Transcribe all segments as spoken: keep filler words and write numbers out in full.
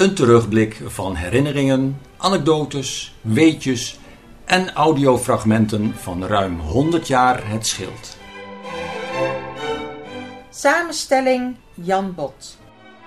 Een terugblik van herinneringen, anekdotes, weetjes en audiofragmenten van ruim honderd jaar Het Schild. Samenstelling Jan Bot.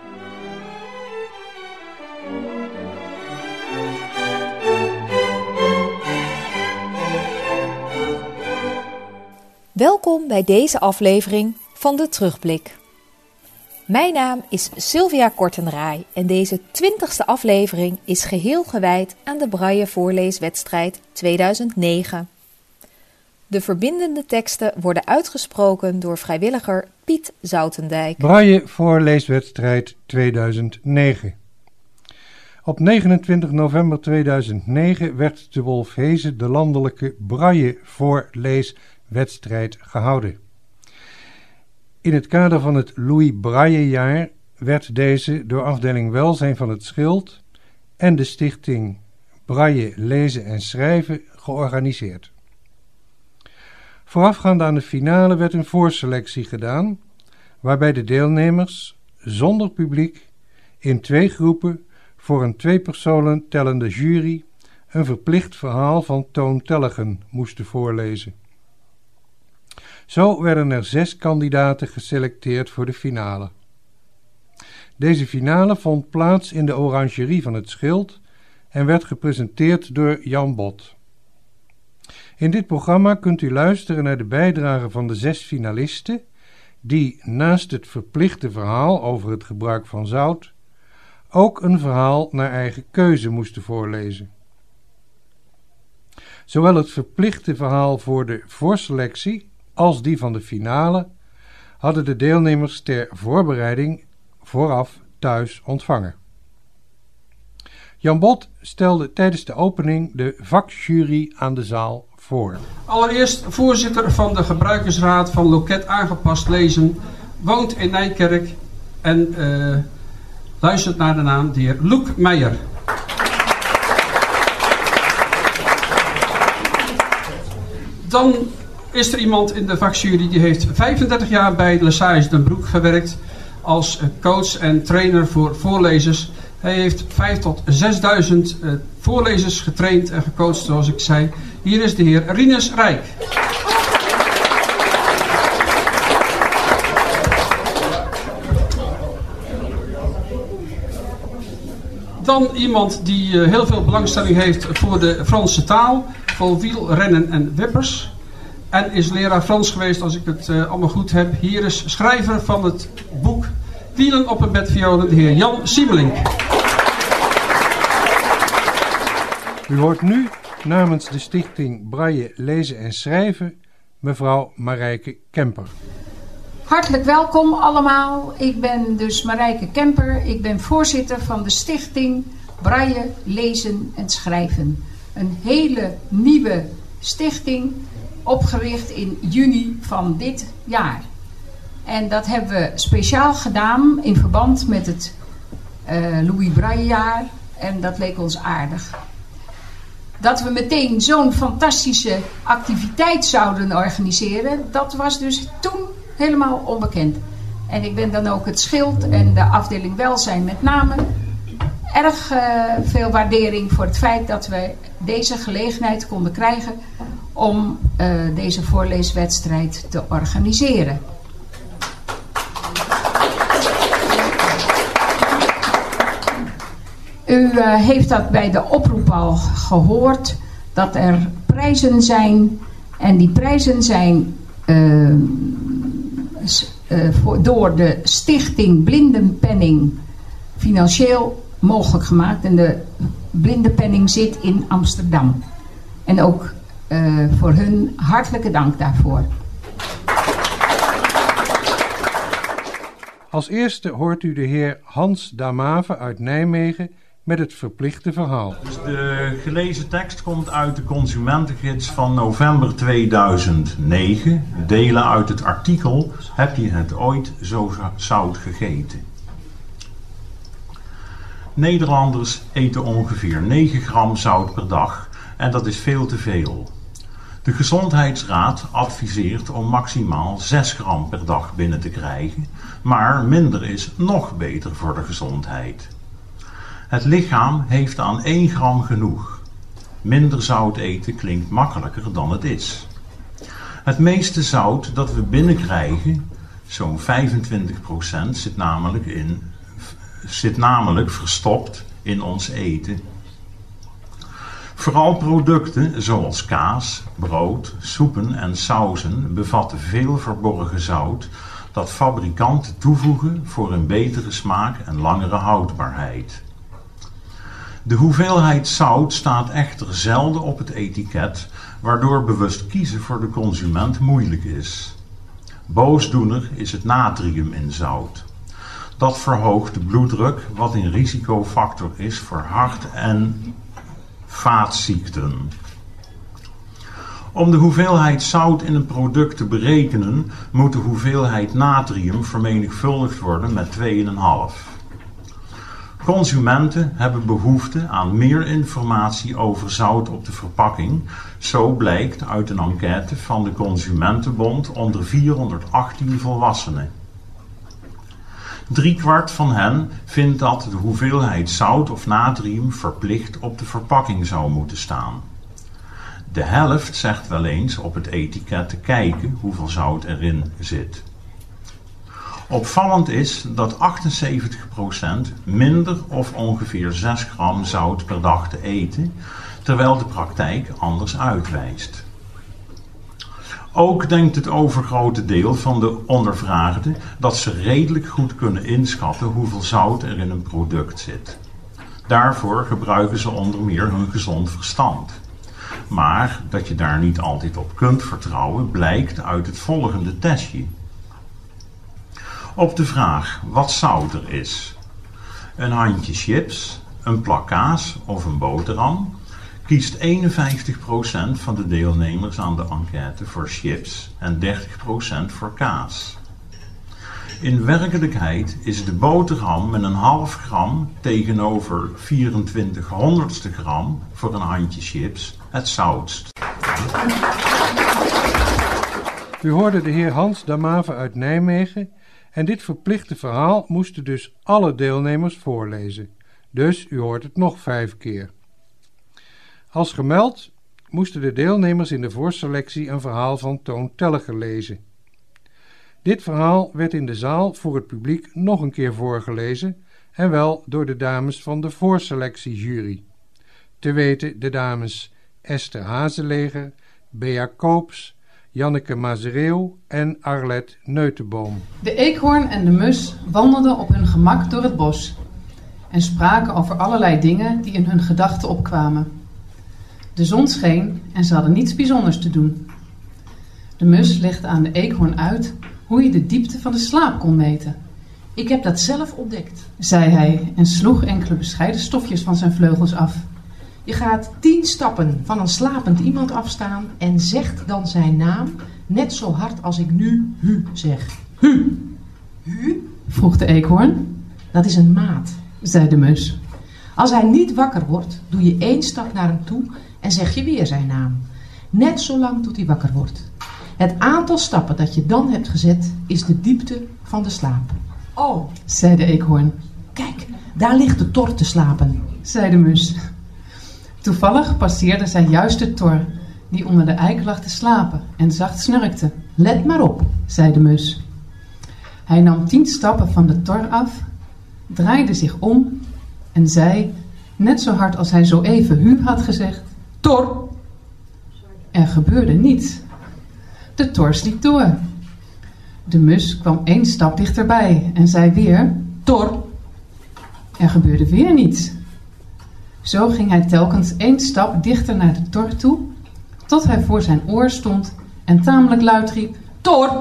Welkom bij deze aflevering van De Terugblik. Mijn naam is Sylvia Kortenraai en deze twintigste aflevering is geheel gewijd aan de Braille voorleeswedstrijd tweeduizend negen. De verbindende teksten worden uitgesproken door vrijwilliger Piet Zoutendijk. Braille voorleeswedstrijd tweeduizend negen. Op negenentwintig november tweeduizend negen werd te Wolfheze de landelijke Braille voorleeswedstrijd gehouden. In het kader van het Louis Braille-jaar werd deze door afdeling Welzijn van het Schild en de stichting Braille Lezen en Schrijven georganiseerd. Voorafgaand aan de finale werd een voorselectie gedaan, waarbij de deelnemers zonder publiek in twee groepen voor een twee personen tellende jury een verplicht verhaal van Toon Tellegen moesten voorlezen. Zo werden er zes kandidaten geselecteerd voor de finale. Deze finale vond plaats in de orangerie van het Schild en werd gepresenteerd door Jan Bot. In dit programma kunt u luisteren naar de bijdrage van de zes finalisten die naast het verplichte verhaal over het gebruik van zout ook een verhaal naar eigen keuze moesten voorlezen. Zowel het verplichte verhaal voor de voorselectie als die van de finale hadden de deelnemers ter voorbereiding vooraf thuis ontvangen. Jan Bot stelde tijdens de opening de vakjury aan de zaal voor. Allereerst voorzitter van de gebruikersraad van Loket Aangepast Lezen, woont in Nijkerk en uh, luistert naar de naam de heer Loek Meijer. Dan is er iemand in de vakjury die heeft vijfendertig jaar bij Lesage Den Broek gewerkt als coach en trainer voor voorlezers. Hij heeft vijfduizend tot zesduizend uh, voorlezers getraind en gecoacht, zoals ik zei. Hier is de heer Rinus Rijk. Dan iemand die uh, heel veel belangstelling heeft voor de Franse taal, voor wielrennen en wippers. En is leraar Frans geweest, als ik het uh, allemaal goed heb. Hier is schrijver van het boek Wielen op een bed violen, de heer Jan Siemelink. U hoort nu namens de stichting Braille Lezen en Schrijven mevrouw Marijke Kemper. Hartelijk welkom allemaal. Ik ben dus Marijke Kemper. Ik ben voorzitter van de stichting Braille Lezen en Schrijven. Een hele nieuwe stichting, opgericht in juni van dit jaar. En dat hebben we speciaal gedaan in verband met het uh, Louis Braille-jaar. En dat leek ons aardig. Dat we meteen zo'n fantastische activiteit zouden organiseren, dat was dus toen helemaal onbekend. En ik ben dan ook het Schild en de afdeling Welzijn met name erg uh, veel waardering voor het feit dat we deze gelegenheid konden krijgen om uh, deze voorleeswedstrijd te organiseren. U uh, heeft dat bij de oproep al gehoord, dat er prijzen zijn. En die prijzen zijn uh, uh, voor, door de stichting Blindenpenning financieel mogelijk gemaakt. En de Blindenpenning zit in Amsterdam. En ook uh, voor hun hartelijke dank daarvoor. Als eerste hoort u de heer Hans Damave uit Nijmegen met het verplichte verhaal. Dus de gelezen tekst komt uit de Consumentengids van november tweeduizend negen. Delen uit het artikel Heb je het ooit zo zout gegeten? Nederlanders eten ongeveer negen gram zout per dag en dat is veel te veel. De Gezondheidsraad adviseert om maximaal zes gram per dag binnen te krijgen, maar minder is nog beter voor de gezondheid. Het lichaam heeft aan één gram genoeg. Minder zout eten klinkt makkelijker dan het is. Het meeste zout dat we binnenkrijgen, zo'n vijfentwintig procent, zit namelijk, in, zit namelijk verstopt in ons eten. Vooral producten zoals kaas, brood, soepen en sauzen bevatten veel verborgen zout dat fabrikanten toevoegen voor een betere smaak en langere houdbaarheid. De hoeveelheid zout staat echter zelden op het etiket, waardoor bewust kiezen voor de consument moeilijk is. Boosdoener is het natrium in zout. Dat verhoogt de bloeddruk, wat een risicofactor is voor hart- en vaatziekten. Om de hoeveelheid zout in een product te berekenen, moet de hoeveelheid natrium vermenigvuldigd worden met twee komma vijf. Consumenten hebben behoefte aan meer informatie over zout op de verpakking. Zo blijkt uit een enquête van de Consumentenbond onder vierhonderdachttien volwassenen. Driekwart van hen vindt dat de hoeveelheid zout of natrium verplicht op de verpakking zou moeten staan. De helft zegt wel eens op het etiket te kijken hoeveel zout erin zit. Opvallend is dat achtenzeventig procent minder of ongeveer zes gram zout per dag te eten, terwijl de praktijk anders uitwijst. Ook denkt het overgrote deel van de ondervraagden dat ze redelijk goed kunnen inschatten hoeveel zout er in een product zit. Daarvoor gebruiken ze onder meer hun gezond verstand. Maar dat je daar niet altijd op kunt vertrouwen blijkt uit het volgende testje. Op de vraag wat zout er is, een handje chips, een plak kaas of een boterham, kiest eenenvijftig procent van de deelnemers aan de enquête voor chips en dertig procent voor kaas. In werkelijkheid is de boterham met een half gram tegenover vierentwintig honderdste gram voor een handje chips het zoutst. U hoorde de heer Hans Damave uit Nijmegen en dit verplichte verhaal moesten dus alle deelnemers voorlezen. Dus u hoort het nog vijf keer. Als gemeld moesten de deelnemers in de voorselectie een verhaal van Toon Telliger lezen. Dit verhaal werd in de zaal voor het publiek nog een keer voorgelezen en wel door de dames van de voorselectiejury. Te weten de dames Esther Hazeleger, Bea Koops, Janneke Mazereeuw en Arlet Neutenboom. De eekhoorn en de mus wandelden op hun gemak door het bos en spraken over allerlei dingen die in hun gedachten opkwamen. De zon scheen en ze hadden niets bijzonders te doen. De mus legde aan de eekhoorn uit hoe je de diepte van de slaap kon meten. Ik heb dat zelf ontdekt, zei hij en sloeg enkele bescheiden stofjes van zijn vleugels af. Je gaat tien stappen van een slapend iemand afstaan en zegt dan zijn naam net zo hard als ik nu hu zeg. Hu. Hu? Vroeg de eekhoorn. Dat is een maat, zei de mus. Als hij niet wakker wordt, doe je één stap naar hem toe en zeg je weer zijn naam. Net zo lang tot hij wakker wordt. Het aantal stappen dat je dan hebt gezet is de diepte van de slaap. Oh, zei de eekhoorn. Kijk, daar ligt de tor te slapen, zei de mus. Toevallig passeerde zij juist de tor, die onder de eik lag te slapen en zacht snurkte. Let maar op, zei de mus. Hij nam tien stappen van de tor af, draaide zich om en zei, net zo hard als hij zo even hu had gezegd, tor. Er gebeurde niets. De tor sliep door. De mus kwam één stap dichterbij en zei weer, tor. Er gebeurde weer niets. Zo ging hij telkens één stap dichter naar de tor toe, tot hij voor zijn oor stond en tamelijk luid riep, tor.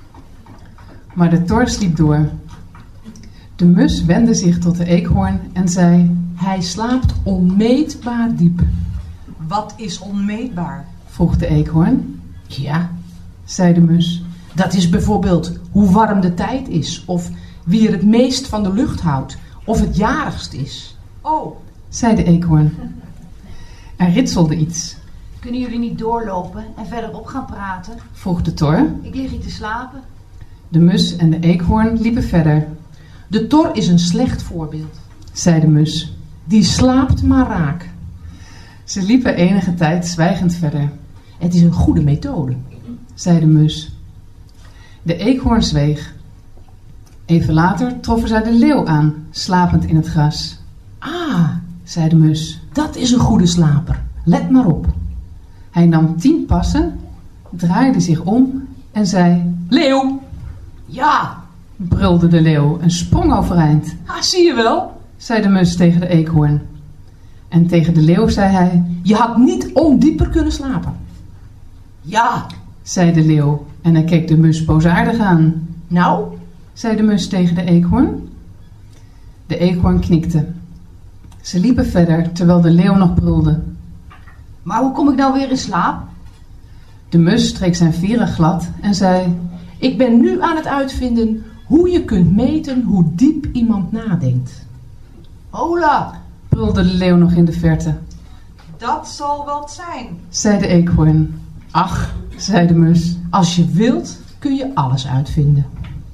Maar de tor sliep door. De mus wendde zich tot de eekhoorn en zei, hij slaapt onmeetbaar diep. Wat is onmeetbaar? Vroeg de eekhoorn. Ja, zei de mus. Dat is bijvoorbeeld hoe warm de tijd is, of wie er het meest van de lucht houdt, of het jarigst is. Oh, zei de eekhoorn. Er ritselde iets. Kunnen jullie niet doorlopen en verderop gaan praten? Vroeg de tor. Ik lig hier te slapen. De mus en de eekhoorn liepen verder. De tor is een slecht voorbeeld, zei de mus. Die slaapt maar raak. Ze liepen enige tijd zwijgend verder. Het is een goede methode, zei de mus. De eekhoorn zweeg. Even later troffen zij de leeuw aan, slapend in het gras. Ah, zei de mus. Dat is een goede slaper. Let maar op. Hij nam tien passen, draaide zich om en zei... Leeuw! Ja, brulde de leeuw en sprong overeind. Ah, zie je wel, zei de mus tegen de eekhoorn. En tegen de leeuw zei hij... Je had niet ondieper kunnen slapen. Ja, zei de leeuw en hij keek de mus boosaardig aan. Nou, zei de mus tegen de eekhoorn. De eekhoorn knikte. Ze liepen verder terwijl de leeuw nog brulde. Maar hoe kom ik nou weer in slaap? De mus streek zijn veren glad en zei... Ik ben nu aan het uitvinden hoe je kunt meten hoe diep iemand nadenkt. Hola, brulde de leeuw nog in de verte. Dat zal wat zijn, zei de eekhoorn. Ach, zei de mus. Als je wilt, kun je alles uitvinden.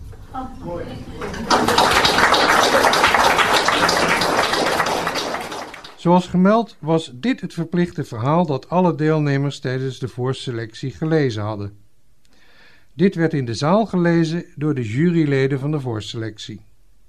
Zoals gemeld was dit het verplichte verhaal dat alle deelnemers tijdens de voorselectie gelezen hadden. Dit werd in de zaal gelezen door de juryleden van de voorselectie.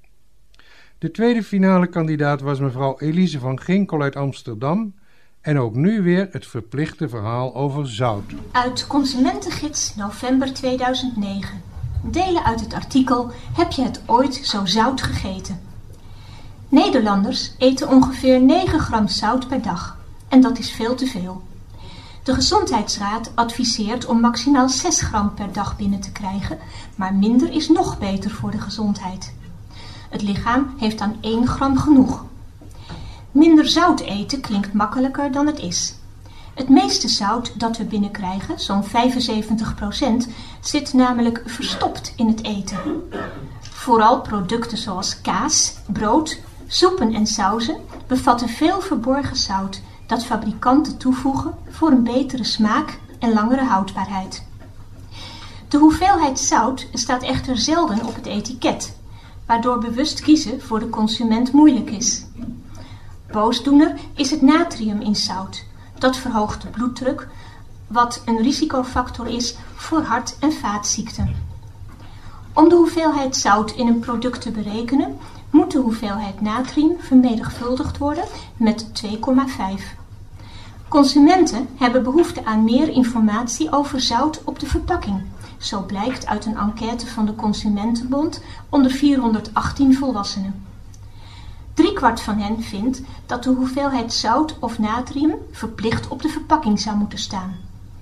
De tweede finale kandidaat was mevrouw Elise van Ginkel uit Amsterdam en ook nu weer het verplichte verhaal over zout. Uit Consumentengids november tweeduizend negen. Delen uit het artikel Heb je het ooit zo zout gegeten? Nederlanders eten ongeveer negen gram zout per dag. En dat is veel te veel. De Gezondheidsraad adviseert om maximaal zes gram per dag binnen te krijgen, maar minder is nog beter voor de gezondheid. Het lichaam heeft dan één gram genoeg. Minder zout eten klinkt makkelijker dan het is. Het meeste zout dat we binnenkrijgen, zo'n vijfenzeventig procent, zit namelijk verstopt in het eten. Vooral producten zoals kaas, brood, soepen en sauzen bevatten veel verborgen zout dat fabrikanten toevoegen voor een betere smaak en langere houdbaarheid. De hoeveelheid zout staat echter zelden op het etiket, waardoor bewust kiezen voor de consument moeilijk is. Boosdoener is het natrium in zout. Dat verhoogt de bloeddruk, wat een risicofactor is voor hart- en vaatziekten. Om de hoeveelheid zout in een product te berekenen, moet de hoeveelheid natrium vermenigvuldigd worden met twee komma vijf. Consumenten hebben behoefte aan meer informatie over zout op de verpakking. Zo blijkt uit een enquête van de Consumentenbond onder vierhonderdachttien volwassenen. Driekwart van hen vindt dat de hoeveelheid zout of natrium verplicht op de verpakking zou moeten staan.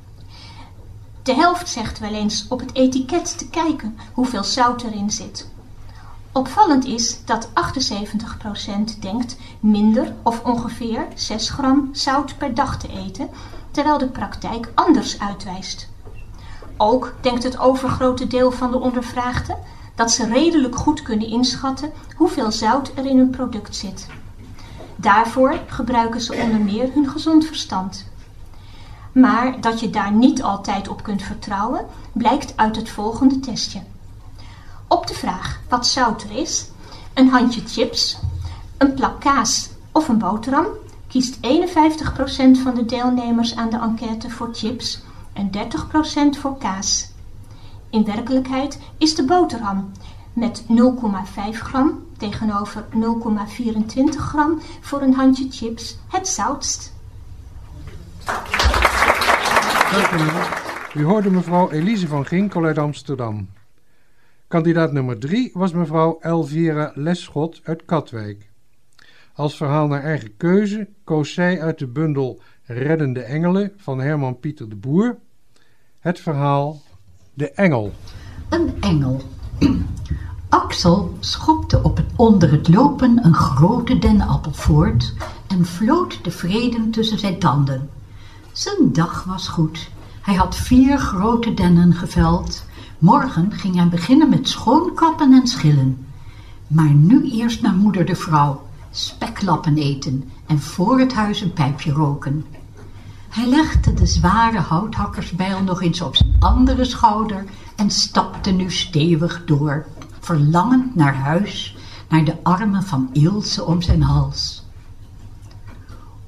De helft zegt wel eens op het etiket te kijken hoeveel zout erin zit. Opvallend is dat achtenzeventig procent denkt minder of ongeveer zes gram zout per dag te eten, terwijl de praktijk anders uitwijst. Ook denkt het overgrote deel van de ondervraagden dat ze redelijk goed kunnen inschatten hoeveel zout er in een product zit. Daarvoor gebruiken ze onder meer hun gezond verstand. Maar dat je daar niet altijd op kunt vertrouwen, blijkt uit het volgende testje. Op de vraag wat zout er is, een handje chips, een plak kaas of een boterham, kiest eenenvijftig procent van de deelnemers aan de enquête voor chips en dertig procent voor kaas. In werkelijkheid is de boterham met nul komma vijf gram tegenover nul komma vierentwintig gram voor een handje chips het zoutst. Dank u wel. U hoorde mevrouw Elise van Ginkel uit Amsterdam. Kandidaat nummer drie was mevrouw Elvira Leschot uit Katwijk. Als verhaal naar eigen keuze koos zij uit de bundel Reddende Engelen van Herman Pieter de Boer het verhaal De Engel. Een engel. Axel schopte op het, onder het lopen een grote dennenappel voort en floot tevreden tussen zijn tanden. Zijn dag was goed. Hij had vier grote dennen geveld. Morgen ging hij beginnen met schoonkappen en schillen. Maar nu eerst naar moeder de vrouw, speklappen eten en voor het huis een pijpje roken. Hij legde de zware houthakkersbijl nog eens op zijn andere schouder en stapte nu stevig door, verlangend naar huis, naar de armen van Ilse om zijn hals.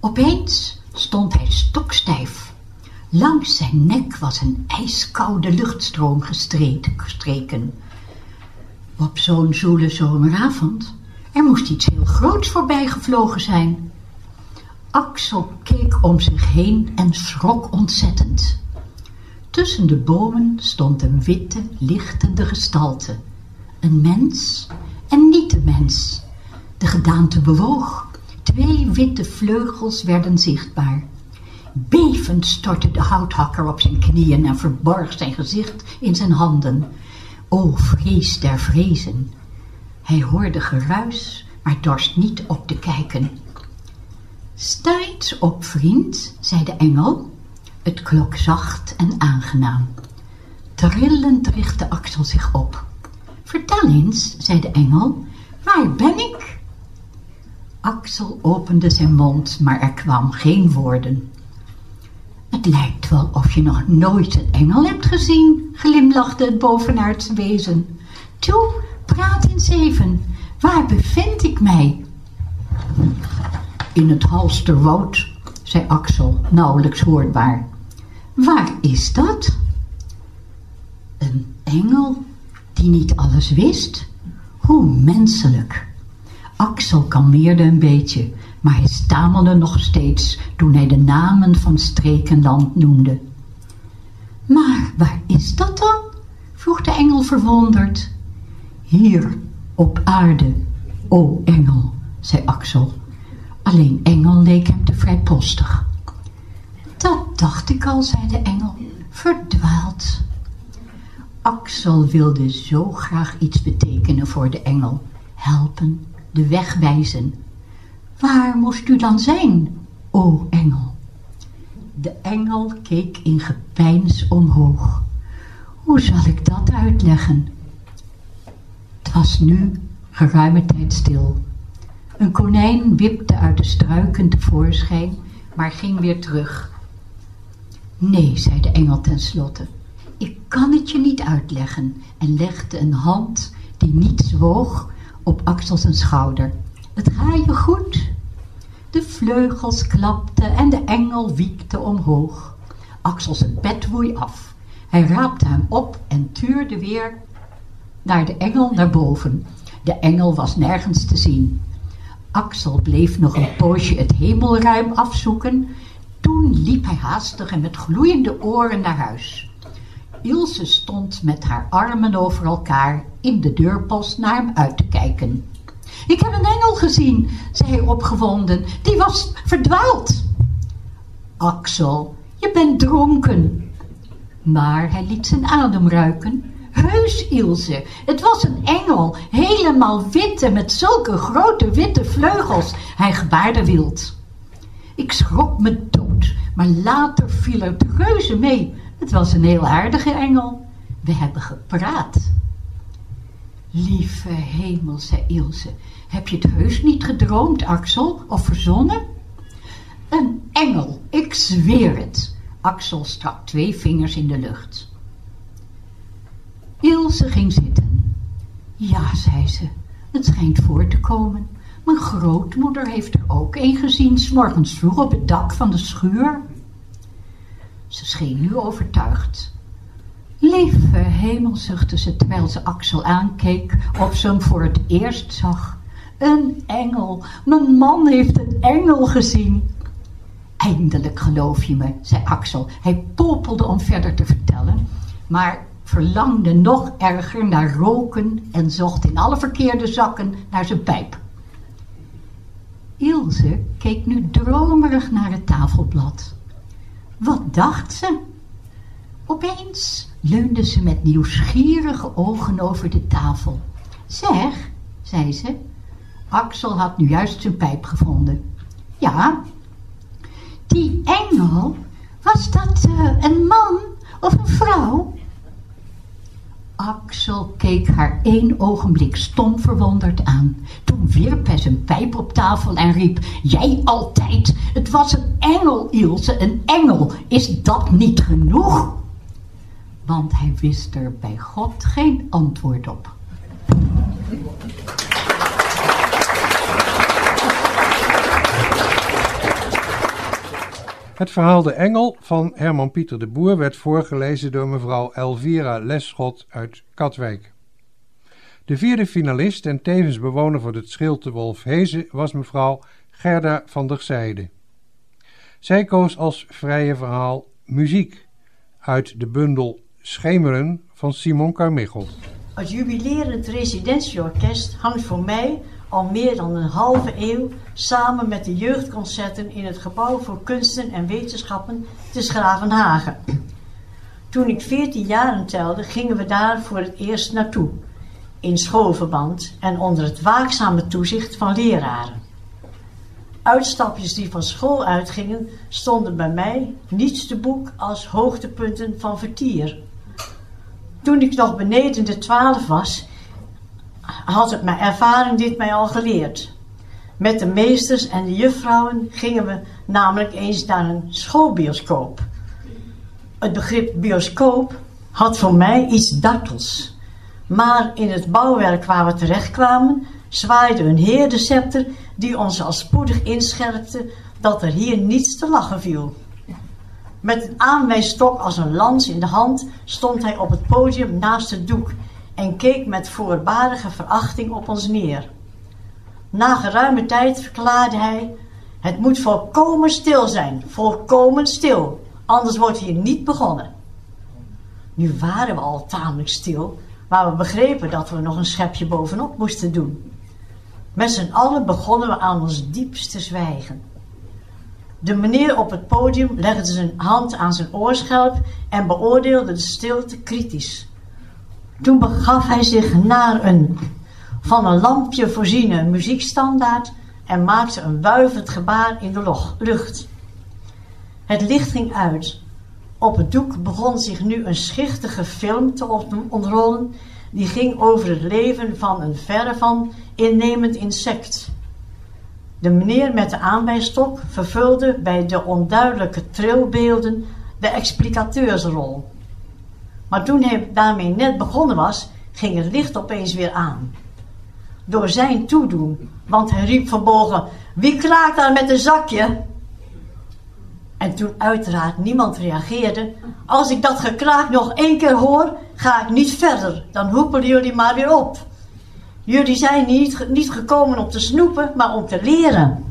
Opeens stond hij stokstijf. Langs zijn nek was een ijskoude luchtstroom gestreken. Op zo'n zoele zomeravond, er moest iets heel groots voorbij gevlogen zijn. Axel keek om zich heen en schrok ontzettend. Tussen de bomen stond een witte, lichtende gestalte. Een mens en niet een mens. De gedaante bewoog. Twee witte vleugels werden zichtbaar. Bevend stortte de houthakker op zijn knieën en verborg zijn gezicht in zijn handen. O, vrees der vrezen. Hij hoorde geruis, maar dorst niet op te kijken. Sta eens op, vriend, zei de engel. Het klonk zacht en aangenaam. Trillend richtte Axel zich op. Vertel eens, zei de engel, waar ben ik? Axel opende zijn mond, maar er kwam geen woorden. Het lijkt wel of je nog nooit een engel hebt gezien, glimlachte het bovenaardse wezen. Toe, praat eens even. Waar bevind ik mij? In het Halsterwoud, zei Axel, nauwelijks hoorbaar. Waar is dat? Een engel die niet alles wist? Hoe menselijk. Axel kalmeerde een beetje, maar hij stamelde nog steeds toen hij de namen van streek en land noemde. Maar waar is dat dan? Vroeg de engel verwonderd. Hier, op aarde, o engel, zei Axel. Alleen engel leek hem te vrijpostig. Dat dacht ik al, zei de engel, verdwaald. Axel wilde zo graag iets betekenen voor de engel, helpen, de weg wijzen. Waar moest u dan zijn, o engel? De engel keek in gepeins omhoog. Hoe zal ik dat uitleggen? Het was nu geruime tijd stil. Een konijn wipte uit de struiken tevoorschijn, maar ging weer terug. Nee, zei de engel tenslotte, ik kan het je niet uitleggen, en legde een hand die niet zwoog op Axel zijn schouder. Het gaat je goed. De vleugels klapten en de engel wiekte omhoog. Axel zijn pet woei af. Hij raapte hem op en tuurde weer naar de engel naar boven. De engel was nergens te zien. Axel bleef nog een poosje het hemelruim afzoeken. Toen liep hij haastig en met gloeiende oren naar huis. Ilse stond met haar armen over elkaar in de deurpost naar hem uit te kijken. Ik heb een engel gezien, zei hij opgewonden. Die was verdwaald. Axel, je bent dronken. Maar hij liet zijn adem ruiken. Heus, Ilse, het was een engel, helemaal wit en met zulke grote witte vleugels. Hij gebaarde wild. Ik schrok me dood, maar later viel het reuze mee. Het was een heel aardige engel. We hebben gepraat. Lieve hemel, zei Ilse, heb je het heus niet gedroomd, Axel, of verzonnen? Een engel, ik zweer het. Axel stak twee vingers in de lucht. Ilse ging zitten. Ja, zei ze, het schijnt voor te komen. Mijn grootmoeder heeft er ook een gezien, 's morgens vroeg op het dak van de schuur. Ze scheen nu overtuigd. Lieve hemel, zuchtte ze terwijl ze Axel aankeek, of ze hem voor het eerst zag. Een engel, mijn man heeft een engel gezien. Eindelijk geloof je me, zei Axel. Hij popelde om verder te vertellen, maar verlangde nog erger naar roken en zocht in alle verkeerde zakken naar zijn pijp. Ilse keek nu dromerig naar het tafelblad. Wat dacht ze? Opeens leunde ze met nieuwsgierige ogen over de tafel. Zeg, zei ze. Axel had nu juist zijn pijp gevonden. Ja, die engel, was dat uh, een man of een vrouw? Axel keek haar één ogenblik stom verwonderd aan. Toen wierp hij zijn pijp op tafel en riep, jij altijd, het was een engel, Ilse, een engel, is dat niet genoeg? Want hij wist er bij God geen antwoord op. Het verhaal De Engel van Herman Pieter de Boer werd voorgelezen door mevrouw Elvira Leschot uit Katwijk. De vierde finalist en tevens bewoner van het Schild te Wolfheze was mevrouw Gerda van der Zijde. Zij koos als vrije verhaal Muziek uit de bundel Schemeren van Simon Carmichael. Het jubilerend residentieorkest hangt voor mij al meer dan een halve eeuw samen met de jeugdconcerten in het Gebouw voor Kunsten en Wetenschappen te 's-Gravenhage. Toen ik veertien jaren telde, gingen we daar voor het eerst naartoe, in schoolverband en onder het waakzame toezicht van leraren. Uitstapjes die van school uitgingen, stonden bij mij niets te boek als hoogtepunten van vertier. Toen ik nog beneden de twaalf was, had het mijn ervaring dit mij al geleerd. Met de meesters en de juffrouwen gingen we namelijk eens naar een schoolbioscoop. Het begrip bioscoop had voor mij iets dartels. Maar in het bouwwerk waar we terechtkwamen, zwaaide een heer de scepter die ons al spoedig inscherpte dat er hier niets te lachen viel. Met een aanwijsstok als een lans in de hand stond hij op het podium naast het doek en keek met voorbarige verachting op ons neer. Na geruime tijd verklaarde hij: het moet volkomen stil zijn, volkomen stil, anders wordt hier niet begonnen. Nu waren we al tamelijk stil, maar we begrepen dat we nog een schepje bovenop moesten doen. Met z'n allen begonnen we aan ons diepste zwijgen. De meneer op het podium legde zijn hand aan zijn oorschelp en beoordeelde de stilte kritisch. Toen begaf hij zich naar een van een lampje voorziene muziekstandaard en maakte een wuivend gebaar in de lucht. Het licht ging uit. Op het doek begon zich nu een schichtige film te ontrollen, die ging over het leven van een verre van innemend insect. De meneer met de aanwijsstok vervulde bij de onduidelijke trilbeelden de explicateursrol. Maar toen hij daarmee net begonnen was, ging het licht opeens weer aan. Door zijn toedoen, want hij riep verbolgen: wie kraakt daar met een zakje? En toen uiteraard niemand reageerde: als ik dat gekraak nog één keer hoor, ga ik niet verder, dan hoepelen jullie maar weer op. Jullie zijn niet, niet gekomen om te snoepen, maar om te leren.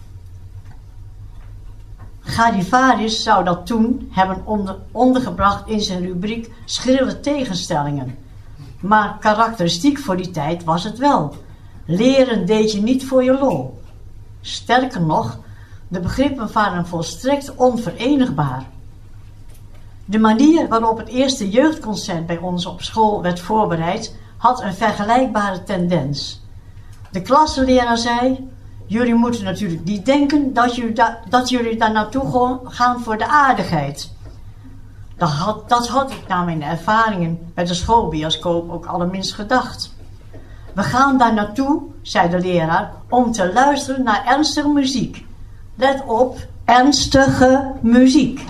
Gadivarius zou dat toen hebben onder, ondergebracht in zijn rubriek schrille tegenstellingen. Maar karakteristiek voor die tijd was het wel. Leren deed je niet voor je lol. Sterker nog, de begrippen waren volstrekt onverenigbaar. De manier waarop het eerste jeugdconcert bij ons op school werd voorbereid, had een vergelijkbare tendens. De klasleraar zei: jullie moeten natuurlijk niet denken dat jullie, da- dat jullie daar naartoe gaan voor de aardigheid. Dat had, dat had ik na mijn ervaringen met de schoolbioscoop ook allerminst gedacht. We gaan daar naartoe, zei de leraar, om te luisteren naar ernstige muziek. Let op, ernstige muziek.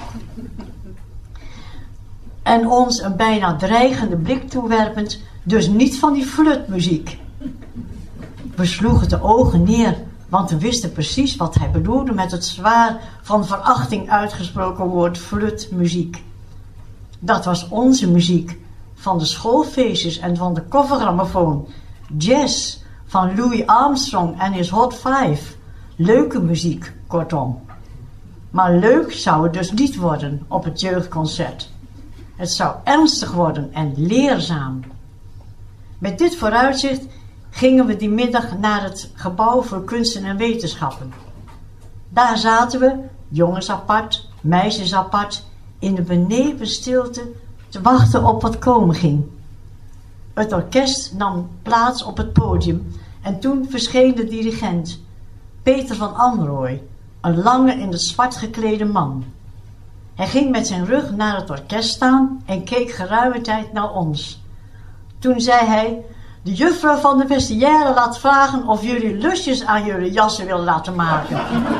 En ons een bijna dreigende blik toewerpend: dus niet van die flutmuziek. We sloegen de ogen neer, want we wisten precies wat hij bedoelde met het zwaar van verachting uitgesproken woord flutmuziek. Dat was onze muziek, van de schoolfeestjes en van de koffergrammofoon. Jazz, van Louis Armstrong en his Hot Five. Leuke muziek, kortom. Maar leuk zou het dus niet worden op het jeugdconcert. Het zou ernstig worden en leerzaam. Met dit vooruitzicht gingen we die middag naar het Gebouw voor Kunsten en Wetenschappen. Daar zaten we, jongens apart, meisjes apart, in de benepen stilte te wachten op wat komen ging. Het orkest nam plaats op het podium en toen verscheen de dirigent, Peter van Anrooy, een lange in het zwart geklede man. Hij ging met zijn rug naar het orkest staan en keek geruime tijd naar ons. Toen zei hij: de juffrouw van de vestiaire laat vragen of jullie lusjes aan jullie jassen willen laten maken.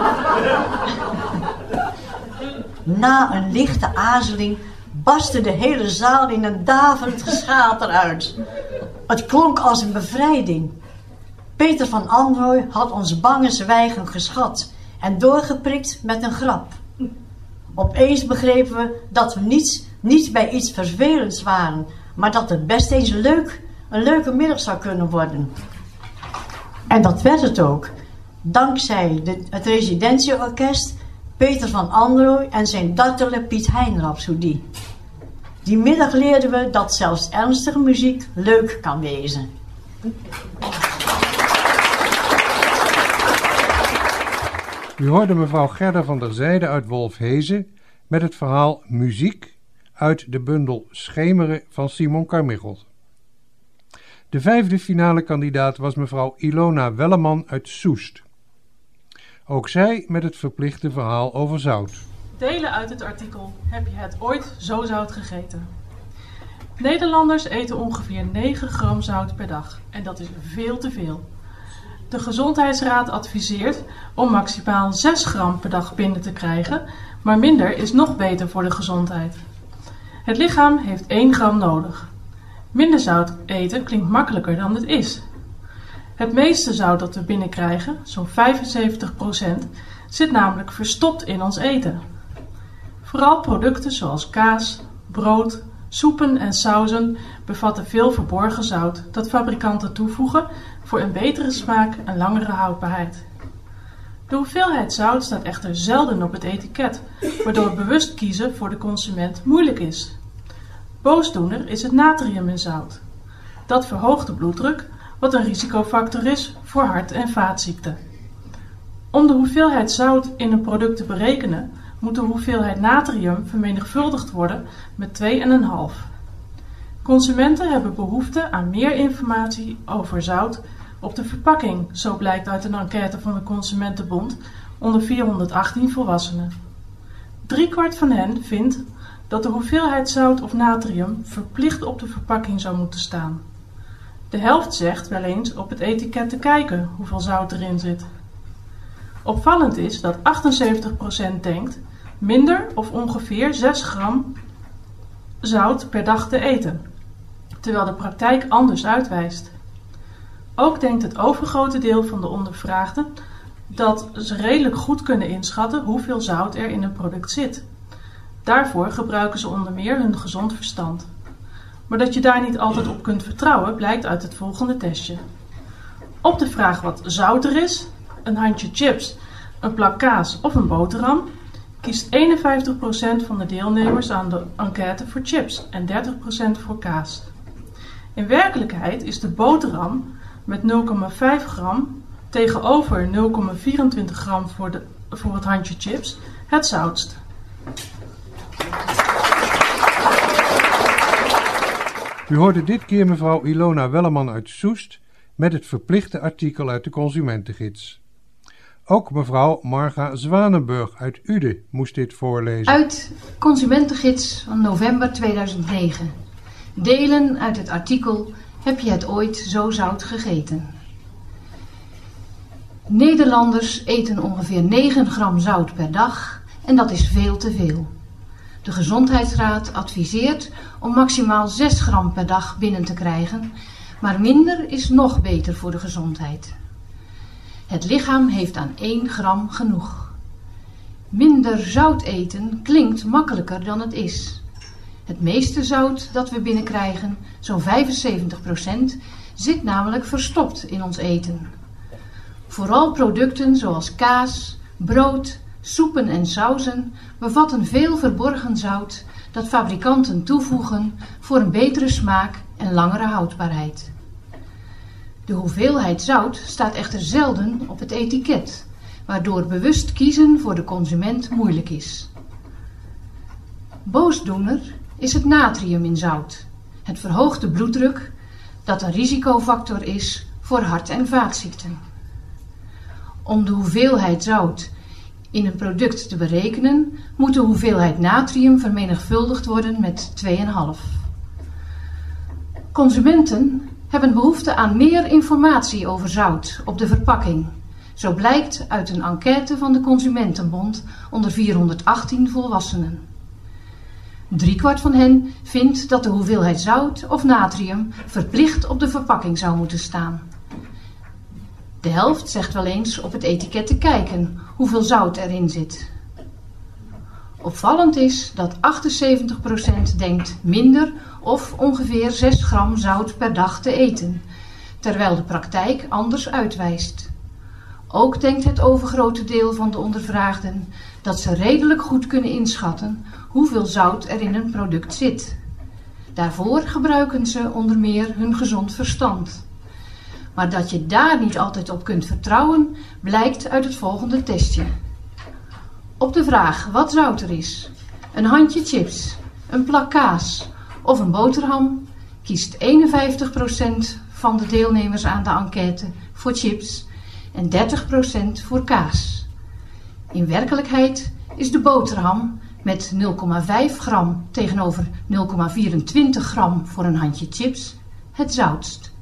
Na een lichte aarzeling barstte de hele zaal in een daverend geschater uit. Het klonk als een bevrijding. Peter van Anrooy had ons bange zwijgen geschat en doorgeprikt met een grap. Opeens begrepen we dat we niets, niet bij iets vervelends waren, maar dat het best eens leuk, een leuke middag zou kunnen worden. En dat werd het ook. Dankzij de, het residentieorkest, Peter van Androoy en zijn dartele Piet Hein Rhapsodie. Die middag leerden we dat zelfs ernstige muziek leuk kan wezen. U hoorde mevrouw Gerda van der Zijde uit Wolfheze met het verhaal Muziek uit de bundel Schemeren van Simon Carmichelt. De vijfde finale kandidaat was mevrouw Ilona Welleman uit Soest. Ook zij met het verplichte verhaal over zout. Delen uit het artikel Heb je het ooit zo zout gegeten? Nederlanders eten ongeveer negen gram zout per dag en dat is veel te veel. De Gezondheidsraad adviseert om maximaal zes gram per dag binnen te krijgen, maar minder is nog beter voor de gezondheid. Het lichaam heeft één gram nodig. Minder zout eten klinkt makkelijker dan het is. Het meeste zout dat we binnenkrijgen, zo'n vijfenzeventig procent, zit namelijk verstopt in ons eten. Vooral producten zoals kaas, brood, soepen en sauzen bevatten veel verborgen zout dat fabrikanten toevoegen voor een betere smaak en langere houdbaarheid. De hoeveelheid zout staat echter zelden op het etiket, waardoor bewust kiezen voor de consument moeilijk is. Boosdoener is het natrium in zout. Dat verhoogt de bloeddruk, wat een risicofactor is voor hart- en vaatziekten. Om de hoeveelheid zout in een product te berekenen, moet de hoeveelheid natrium vermenigvuldigd worden met twee komma vijf. Consumenten hebben behoefte aan meer informatie over zout op de verpakking, zo blijkt uit een enquête van de Consumentenbond onder vierhonderdachttien volwassenen. Driekwart van hen vindt dat de hoeveelheid zout of natrium verplicht op de verpakking zou moeten staan. De helft zegt wel eens op het etiket te kijken hoeveel zout erin zit. Opvallend is dat achtenzeventig procent denkt minder of ongeveer zes gram zout per dag te eten, terwijl de praktijk anders uitwijst. Ook denkt het overgrote deel van de ondervraagden dat ze redelijk goed kunnen inschatten hoeveel zout er in een product zit. Daarvoor gebruiken ze onder meer hun gezond verstand. Maar dat je daar niet altijd op kunt vertrouwen blijkt uit het volgende testje. Op de vraag wat zout er is, een handje chips, een plak kaas of een boterham, kiest eenenvijftig procent van de deelnemers aan de enquête voor chips en dertig procent voor kaas. In werkelijkheid is de boterham met nul komma vijf gram tegenover nul komma vierentwintig gram voor, de, voor het handje chips het zoutst. U hoorde dit keer mevrouw Ilona Welleman uit Soest met het verplichte artikel uit de Consumentengids. Ook mevrouw Marga Zwanenburg uit Uden moest dit voorlezen. Uit Consumentengids van november tweeduizend negen. Delen uit het artikel Heb je het ooit zo zout gegeten? Nederlanders eten ongeveer negen gram zout per dag en dat is veel te veel. De Gezondheidsraad adviseert om maximaal zes gram per dag binnen te krijgen, maar minder is nog beter voor de gezondheid. Het lichaam heeft aan één gram genoeg. Minder zout eten klinkt makkelijker dan het is. Het meeste zout dat we binnenkrijgen, zo'n vijfenzeventig procent, zit namelijk verstopt in ons eten. Vooral producten zoals kaas, brood, soepen en sauzen bevatten veel verborgen zout dat fabrikanten toevoegen voor een betere smaak en langere houdbaarheid. De hoeveelheid zout staat echter zelden op het etiket, waardoor bewust kiezen voor de consument moeilijk is. Boosdoener is het natrium in zout, het verhoogde bloeddruk dat een risicofactor is voor hart- en vaatziekten. Om de hoeveelheid zout in een product te berekenen, moet de hoeveelheid natrium vermenigvuldigd worden met twee komma vijf. Consumenten hebben behoefte aan meer informatie over zout op de verpakking. Zo blijkt uit een enquête van de Consumentenbond onder vierhonderdachttien volwassenen. Driekwart van hen vindt dat de hoeveelheid zout of natrium verplicht op de verpakking zou moeten staan. De helft zegt wel eens op het etiket te kijken hoeveel zout erin zit. Opvallend is dat achtenzeventig procent denkt minder of ongeveer zes gram zout per dag te eten, terwijl de praktijk anders uitwijst. Ook denkt het overgrote deel van de ondervraagden dat ze redelijk goed kunnen inschatten hoeveel zout er in een product zit. Daarvoor gebruiken ze onder meer hun gezond verstand. Maar dat je daar niet altijd op kunt vertrouwen, blijkt uit het volgende testje. Op de vraag wat zout er is, een handje chips, een plak kaas of een boterham, kiest eenenvijftig procent van de deelnemers aan de enquête voor chips en dertig procent voor kaas. In werkelijkheid is de boterham met nul komma vijf gram tegenover nul komma vierentwintig gram voor een handje chips het zoutst.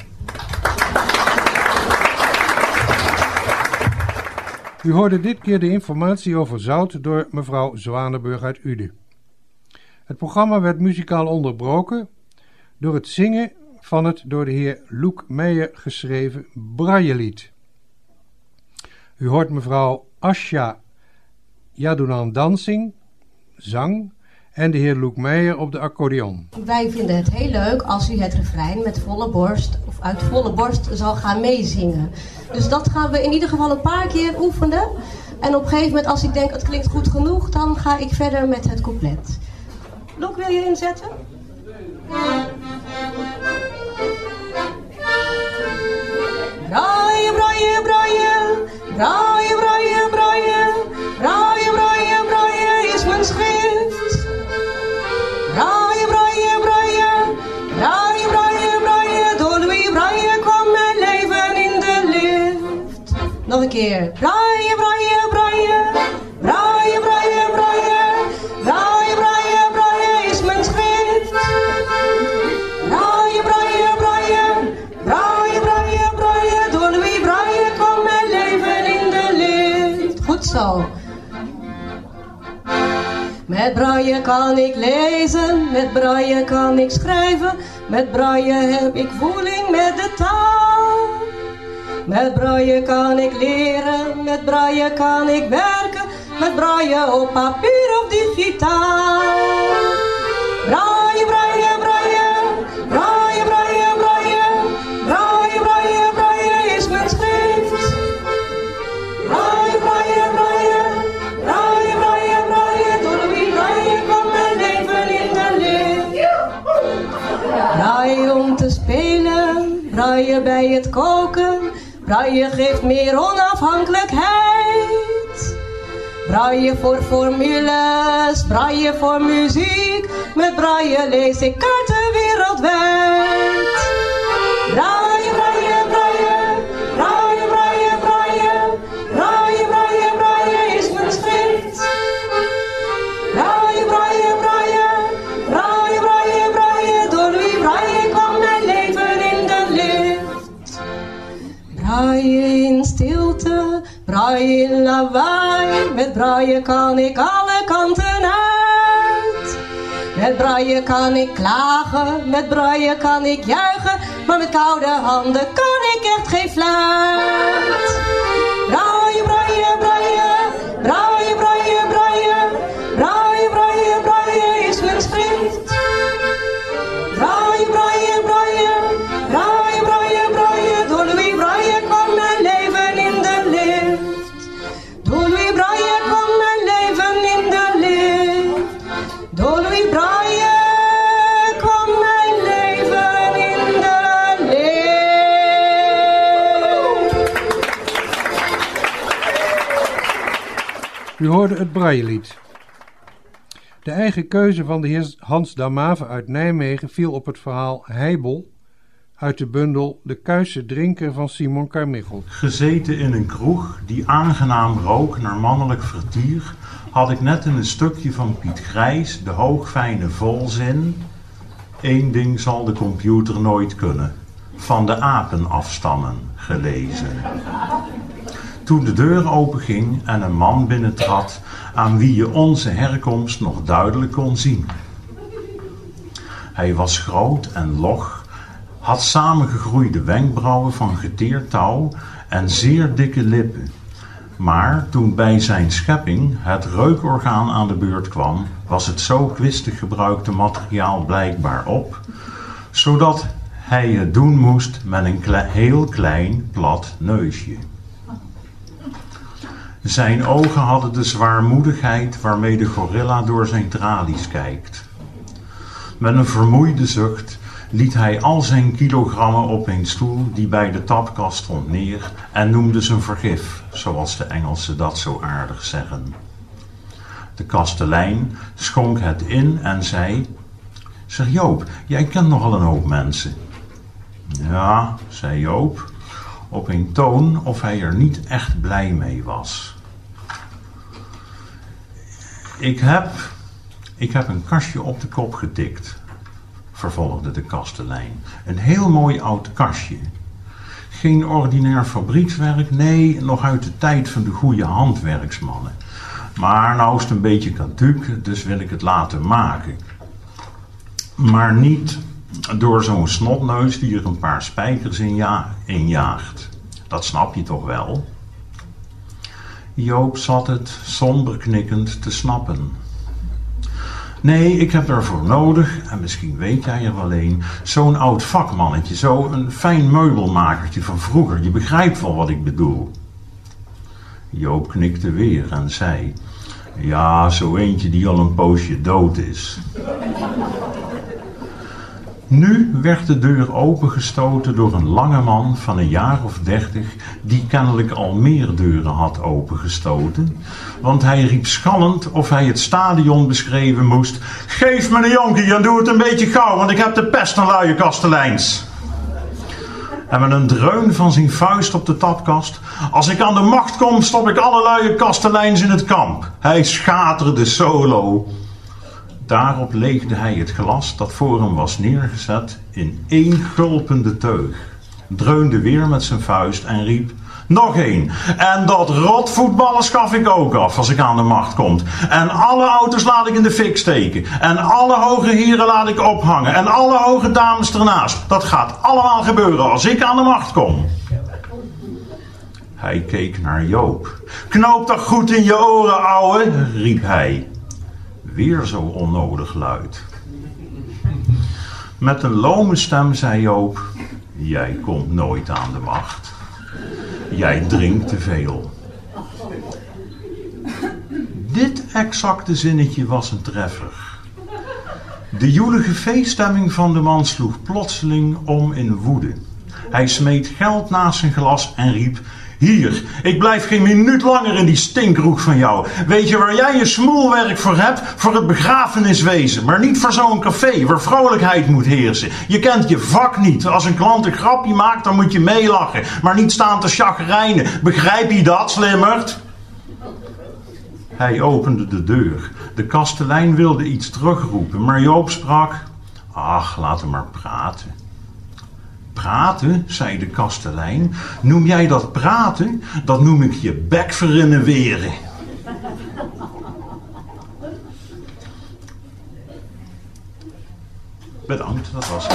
U hoorde dit keer de informatie over zout door mevrouw Zwanenburg uit Uden. Het programma werd muzikaal onderbroken door het zingen van het door de heer Loek Meijer geschreven Braillelied. U hoort mevrouw Asja Jadunan Dansing, zang, en de heer Loek Meijer op de accordeon. Wij vinden het heel leuk als u het refrein met volle borst of uit volle borst zal gaan meezingen. Dus dat gaan we in ieder geval een paar keer oefenen. En op een gegeven moment, als ik denk het klinkt goed genoeg, dan ga ik verder met het couplet. Loek, wil je inzetten? Braaien, braaien, braaien, braaien, braaien, braaien, braaien, braaien, braaien is mijn schrift. Braaien, braaien, braaien, braaien, braaien, braaien, door Louis Braaien kwam mijn leven in de lift. Nog een keer. Braaien, braaien, braaien, braaien, braaien, braaien, braaien, braaien, braaien is mijn schrift. Braaien, braaien, braaien, braaien, braaien, braaien, door Louis Braaien kwam mijn leven in de lift. Goed zo. Met braille kan ik lezen, met braille kan ik schrijven, met braille heb ik voeling met de taal. Met braille kan ik leren, met braille kan ik werken, met braille op papier of digitaal. Braille, braille, braille, braille, braille, braille, braille, braille, braille is mijn schrift. Braille, braille, braille, braille, braille, braille, door Louis Braaien kwam mijn leven in de lift. Braille om te spelen, braille bij het koken, braille geeft meer onafhankelijkheid. Braille voor formules, braille voor muziek, met braille lees ik kaarten wereldwijd. Braille, braille, braille, braille, braille, braille, braille, braille, braille is mijn schrift. Braille, braille, braille, braille, braille, braille, door Louis Braaien kwam mijn leven in de lift. Braille in stilte, braille in lawaai, met braille kan ik alle kanten uit. Met braille kan ik klagen, met braille kan ik juichen, maar met koude handen kan ik echt geen fluit. Braille, braille, braille, braille, braille, braille, braille, braille, braille is mijn schrift. Braille, braille, braille, braille, braille, braille, door Louis Braaien kwam mijn leven in de lift. Door Louis Braaien kwam mijn leven in de lift. Door Louis Braaien kwam mijn leven in de lift. U hoorde het Braillelied. De eigen keuze van de heer Hans Damave uit Nijmegen viel op het verhaal Heibel uit de bundel De Kuisse Drinker van Simon Carmichael. Gezeten in een kroeg die aangenaam rook naar mannelijk vertier, had ik net in een stukje van Piet Grijs de hoogfijne volzin: Eén ding zal de computer nooit kunnen, van de apen afstammen, gelezen. Toen de deur openging en een man binnentrad aan wie je onze herkomst nog duidelijk kon zien. Hij was groot en log, had samengegroeide wenkbrauwen van geteerd touw en zeer dikke lippen. Maar toen bij zijn schepping het reukorgaan aan de beurt kwam, was het zo kwistig gebruikte materiaal blijkbaar op, zodat hij het doen moest met een kle- heel klein plat neusje. Zijn ogen hadden de zwaarmoedigheid waarmee de gorilla door zijn tralies kijkt. Met een vermoeide zucht liet hij al zijn kilogrammen op een stoel die bij de tapkast stond neer en noemde zijn vergif, zoals de Engelsen dat zo aardig zeggen. De kastelein schonk het in en zei: "Zeg Joop, jij kent nogal een hoop mensen." "Ja," zei Joop, op een toon of hij er niet echt blij mee was. Ik heb, ik heb een kastje op de kop getikt," vervolgde de kastelein. "Een heel mooi oud kastje. Geen ordinair fabriekswerk, nee, nog uit de tijd van de goede handwerksmannen. Maar nou is het een beetje katuuk, dus wil ik het laten maken. Maar niet door zo'n snotneus die er een paar spijkers in, ja, in jaagt. Dat snap je toch wel?" Joop zat het somber knikkend te snappen. "Nee, ik heb ervoor nodig, en misschien weet jij er wel een, zo'n oud vakmannetje, zo'n fijn meubelmakertje van vroeger. Je begrijpt wel wat ik bedoel." Joop knikte weer en zei: "Ja, zo eentje die al een poosje dood is." Nu werd de deur opengestoten door een lange man van een jaar of dertig, die kennelijk al meer deuren had opengestoten, want hij riep schallend of hij het stadion beschreven moest: "Geef me een jonkie en doe het een beetje gauw, want ik heb de pest aan luie kasteleins." En met een dreun van zijn vuist op de tapkast: "Als ik aan de macht kom, stop ik alle luie kasteleins in het kamp." Hij schaterde solo. Daarop leegde hij het glas dat voor hem was neergezet in één gulpende teug, dreunde weer met zijn vuist en riep: "Nog één. En dat rotvoetballen schaf ik ook af als ik aan de macht kom. En alle auto's laat ik in de fik steken. En alle hoge heren laat ik ophangen. En alle hoge dames ernaast. Dat gaat allemaal gebeuren als ik aan de macht kom." Hij keek naar Joop. "Knoop dat goed in je oren, ouwe," riep hij. Weer zo onnodig luid. Met een lome stem zei Joop: "Jij komt nooit aan de macht. Jij drinkt te veel." Dit exacte zinnetje was een treffer. De joelige feeststemming van de man sloeg plotseling om in woede. Hij smeet geld naast zijn glas en riep: "Hier, ik blijf geen minuut langer in die stinkroeg van jou. Weet je waar jij je smoelwerk voor hebt? Voor het begrafeniswezen, maar niet voor zo'n café waar vrolijkheid moet heersen. Je kent je vak niet. Als een klant een grapje maakt, dan moet je meelachen, maar niet staan te chagrijnen. Begrijp je dat, slimmerd?" Hij opende de deur. De kastelein wilde iets terugroepen, maar Joop sprak: "Ach, laat hem maar praten." "Praten," zei de kastelein. "Noem jij dat praten? Dat noem ik je bek verinneweren." Bedankt, dat was het.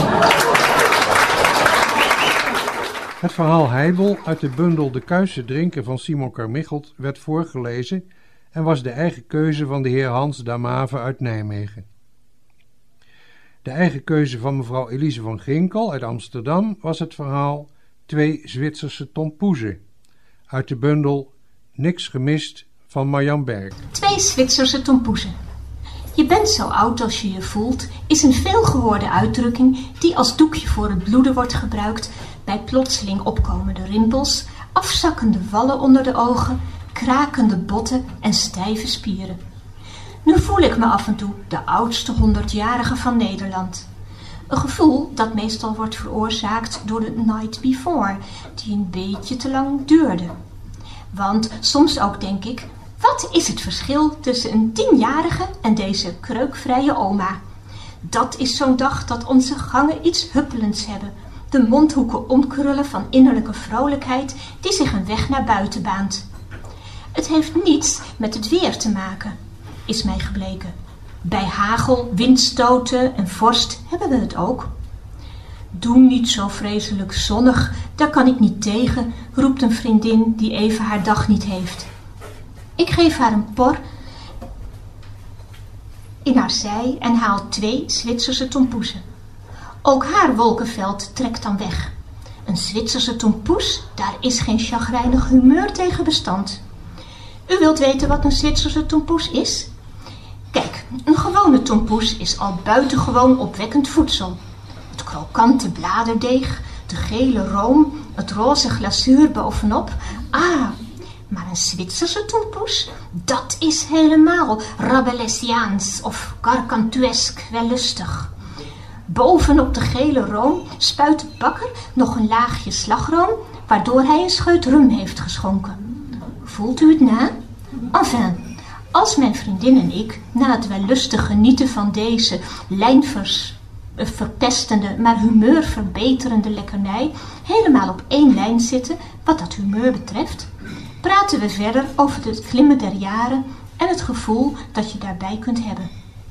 Het verhaal Heibel uit de bundel De Kuisse Drinken van Simon Carmichelt werd voorgelezen en was de eigen keuze van de heer Hans Damave uit Nijmegen. De eigen keuze van mevrouw Elise van Ginkel uit Amsterdam was het verhaal Twee Zwitserse tompoezen uit de bundel Niks gemist van Marjan Berg. Twee Zwitserse tompoezen. Je bent zo oud als je je voelt is een veelgehoorde uitdrukking die als doekje voor het bloeden wordt gebruikt bij plotseling opkomende rimpels, afzakkende wallen onder de ogen, krakende botten en stijve spieren. Nu voel ik me af en toe de oudste honderdjarige van Nederland. Een gevoel dat meestal wordt veroorzaakt door de night before, die een beetje te lang duurde. Want soms ook denk ik, wat is het verschil tussen een tienjarige en deze kreukvrije oma? Dat is zo'n dag dat onze gangen iets huppelends hebben. De mondhoeken omkrullen van innerlijke vrolijkheid die zich een weg naar buiten baant. Het heeft niets met het weer te maken, is mij gebleken. Bij hagel, windstoten en vorst hebben we het ook. Doe niet zo vreselijk zonnig, daar kan ik niet tegen, roept een vriendin die even haar dag niet heeft. Ik geef haar een por in haar zij en haal twee Zwitserse tompoezen. Ook haar wolkenveld trekt dan weg. Een Zwitserse tompoes, daar is geen chagrijnig humeur tegen bestand. U wilt weten wat een Zwitserse tompoes is? Kijk, een gewone tompoes is al buitengewoon opwekkend voedsel. Het krokante bladerdeeg, de gele room, het roze glazuur bovenop. Ah, maar een Zwitserse tompoes, dat is helemaal Rabelaisiaans of Gargantuesk wellustig. Bovenop de gele room spuit de bakker nog een laagje slagroom, waardoor hij een scheut rum heeft geschonken. Voelt u het na? Enfin, als mijn vriendin en ik na het wellustig genieten van deze lijnvers verpestende, maar humeur verbeterende lekkernij helemaal op één lijn zitten wat dat humeur betreft, praten we verder over het glimmen der jaren en het gevoel dat je daarbij kunt hebben.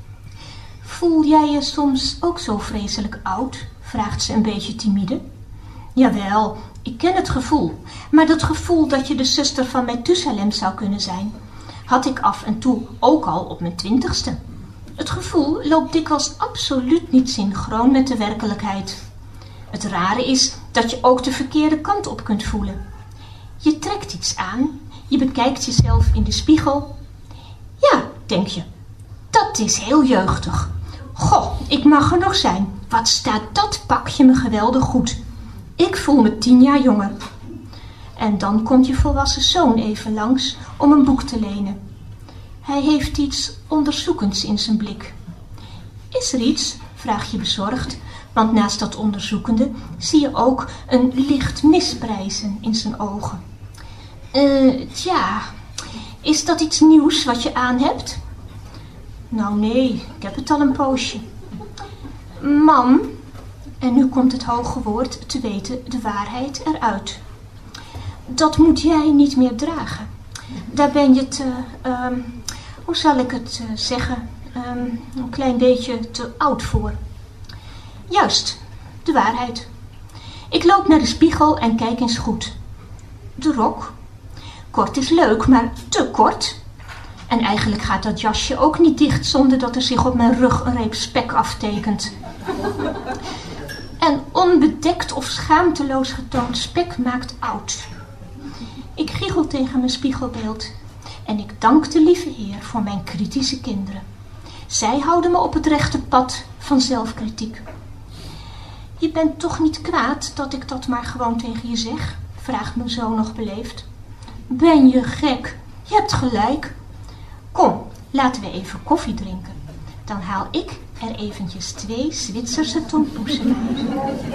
Voel jij je soms ook zo vreselijk oud? Vraagt ze een beetje timide. Jawel, ik ken het gevoel, maar dat gevoel dat je de zuster van Methusalem zou kunnen zijn, had ik af en toe ook al op mijn twintigste. Het gevoel loopt dikwijls absoluut niet synchroon met de werkelijkheid. Het rare is dat je ook de verkeerde kant op kunt voelen. Je trekt iets aan, je bekijkt jezelf in de spiegel. Ja, denk je, dat is heel jeugdig. Goh, ik mag er nog zijn. Wat staat dat pakje me geweldig goed. Ik voel me tien jaar jonger. En dan komt je volwassen zoon even langs om een boek te lenen. Hij heeft iets onderzoekends in zijn blik. Is er iets? Vraag je bezorgd, want naast dat onderzoekende zie je ook een licht misprijzen in zijn ogen. Uh, tja, is dat iets nieuws wat je aan hebt? Nou nee, ik heb het al een poosje. Mam, en nu komt het hoge woord te weten de waarheid eruit. Dat moet jij niet meer dragen. Daar ben je te, um, hoe zal ik het uh, zeggen, um, een klein beetje te oud voor. Juist, de waarheid. Ik loop naar de spiegel en kijk eens goed. De rok. Kort is leuk, maar te kort. En eigenlijk gaat dat jasje ook niet dicht zonder dat er zich op mijn rug een reep spek aftekent. En onbedekt of schaamteloos getoond spek maakt oud. Ik giechel tegen mijn spiegelbeeld en ik dank de lieve Heer voor mijn kritische kinderen. Zij houden me op het rechte pad van zelfkritiek. Je bent toch niet kwaad dat ik dat maar gewoon tegen je zeg? Vraagt mijn zoon nog beleefd. Ben je gek? Je hebt gelijk. Kom, laten we even koffie drinken. Dan haal ik er eventjes twee Zwitserse tompoesen bij.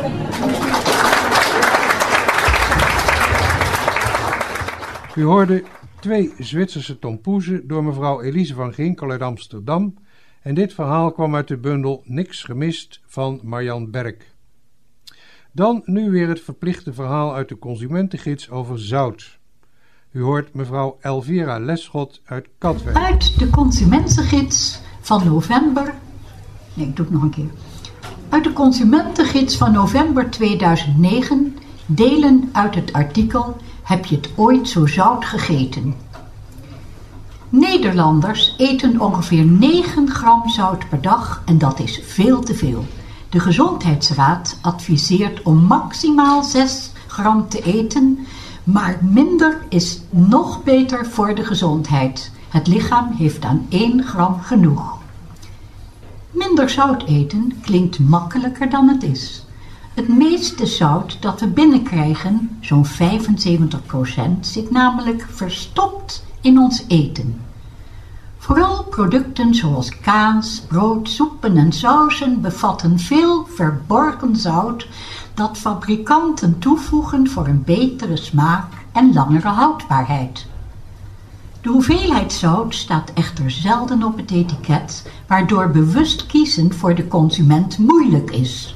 U hoorde twee Zwitserse tompoezen door mevrouw Elise van Ginkel uit Amsterdam. En dit verhaal kwam uit de bundel Niks gemist van Marjan Berk. Dan nu weer het verplichte verhaal uit de consumentengids over zout. U hoort mevrouw Elvira Leschot uit Katwijk. Uit de consumentengids van november... Nee, ik doe het nog een keer. Uit de consumentengids van november tweeduizend negen... delen uit het artikel... Heb je het ooit zo zout gegeten? Nederlanders eten ongeveer negen gram zout per dag en dat is veel te veel. De Gezondheidsraad adviseert om maximaal zes gram te eten, maar minder is nog beter voor de gezondheid. Het lichaam heeft aan één gram genoeg. Minder zout eten klinkt makkelijker dan het is. Het meeste zout dat we binnenkrijgen, zo'n vijfenzeventig procent, zit namelijk verstopt in ons eten. Vooral producten zoals kaas, brood, soepen en sauzen bevatten veel verborgen zout dat fabrikanten toevoegen voor een betere smaak en langere houdbaarheid. De hoeveelheid zout staat echter zelden op het etiket, waardoor bewust kiezen voor de consument moeilijk is.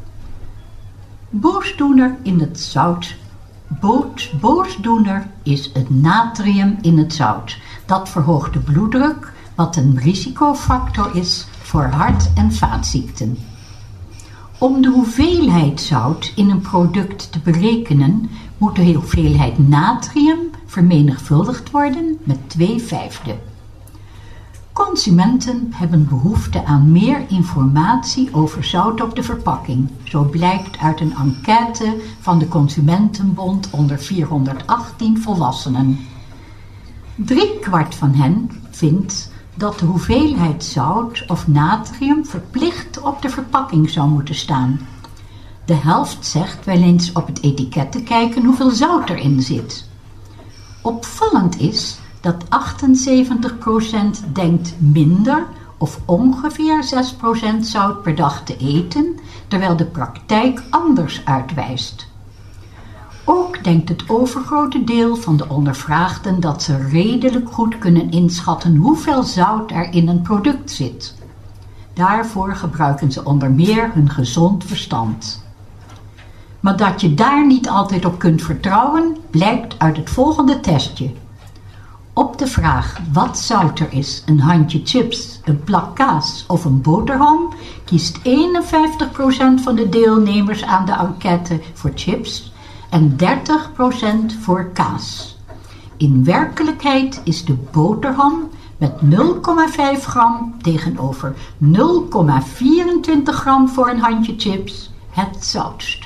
Boosdoener in het zout. Boos, boosdoener is het natrium in het zout. Dat verhoogt de bloeddruk, wat een risicofactor is voor hart- en vaatziekten. Om de hoeveelheid zout in een product te berekenen, moet de hoeveelheid natrium vermenigvuldigd worden met twee vijfde. Consumenten hebben behoefte aan meer informatie over zout op de verpakking. Zo blijkt uit een enquête van de Consumentenbond onder vierhonderdachttien volwassenen. Drie kwart van hen vindt dat de hoeveelheid zout of natrium verplicht op de verpakking zou moeten staan. De helft zegt wel eens op het etiket te kijken hoeveel zout erin zit. Opvallend is dat achtenzeventig procent denkt minder of ongeveer zes procent zout per dag te eten, terwijl de praktijk anders uitwijst. Ook denkt het overgrote deel van de ondervraagden dat ze redelijk goed kunnen inschatten hoeveel zout er in een product zit. Daarvoor gebruiken ze onder meer hun gezond verstand. Maar dat je daar niet altijd op kunt vertrouwen, blijkt uit het volgende testje. Op de vraag wat zout er is, een handje chips, een plak kaas of een boterham, kiest eenenvijftig procent van de deelnemers aan de enquête voor chips en dertig procent voor kaas. In werkelijkheid is de boterham met nul komma vijf gram tegenover nul komma vierentwintig gram voor een handje chips het zoutst.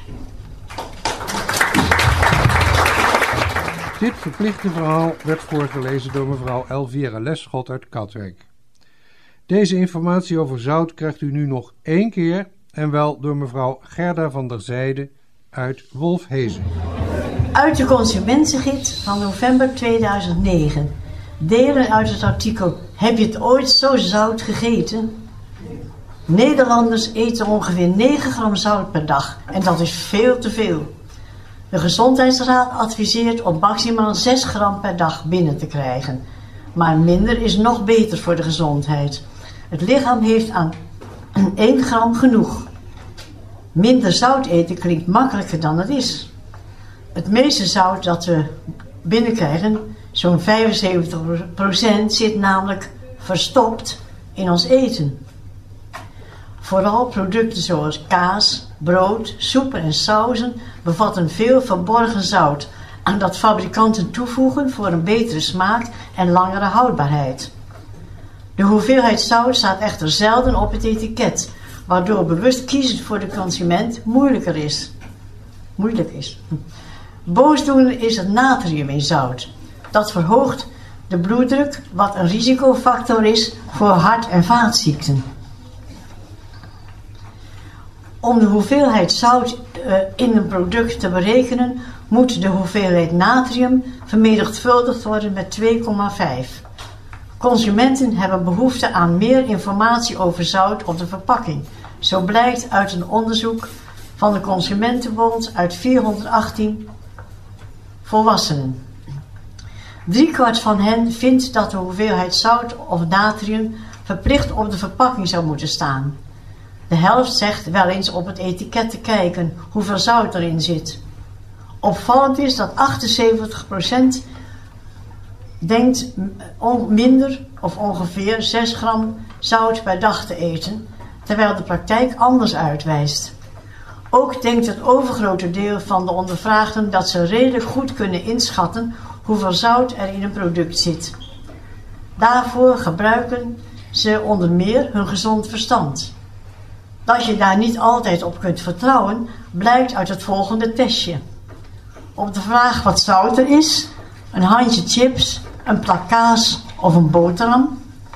Dit verplichte verhaal werd voorgelezen door mevrouw Elvira Leschot uit Katwijk. Deze informatie over zout krijgt u nu nog één keer en wel door mevrouw Gerda van der Zijde uit Wolfhezen. Uit de Consumentengids van november tweeduizend negen. Delen uit het artikel Heb je het ooit zo zout gegeten? Nederlanders eten ongeveer negen gram zout per dag en dat is veel te veel. De Gezondheidsraad adviseert om maximaal zes gram per dag binnen te krijgen. Maar minder is nog beter voor de gezondheid. Het lichaam heeft aan één gram genoeg. Minder zout eten klinkt makkelijker dan het is. Het meeste zout dat we binnenkrijgen, zo'n vijfenzeventig procent, zit namelijk verstopt in ons eten. Vooral producten zoals kaas, brood, soepen en sauzen bevatten veel verborgen zout, aan dat fabrikanten toevoegen voor een betere smaak en langere houdbaarheid. De hoeveelheid zout staat echter zelden op het etiket, waardoor bewust kiezen voor de consument moeilijker is. Moeilijk is. Boosdoener is het natrium in zout. Dat verhoogt de bloeddruk, wat een risicofactor is voor hart- en vaatziekten. Om de hoeveelheid zout uh, in een product te berekenen, moet de hoeveelheid natrium vermenigvuldigd worden met twee komma vijf. Consumenten hebben behoefte aan meer informatie over zout op de verpakking. Zo blijkt uit een onderzoek van de Consumentenbond uit vierhonderdachttien volwassenen. Driekwart van hen vindt dat de hoeveelheid zout of natrium verplicht op de verpakking zou moeten staan. De helft zegt wel eens op het etiket te kijken hoeveel zout erin zit. Opvallend is dat achtenzeventig procent denkt minder of ongeveer zes gram zout per dag te eten, terwijl de praktijk anders uitwijst. Ook denkt het overgrote deel van de ondervraagden dat ze redelijk goed kunnen inschatten hoeveel zout er in een product zit. Daarvoor gebruiken ze onder meer hun gezond verstand. Dat je daar niet altijd op kunt vertrouwen, blijkt uit het volgende testje. Op de vraag wat zout er is, een handje chips, een plak kaas of een boterham,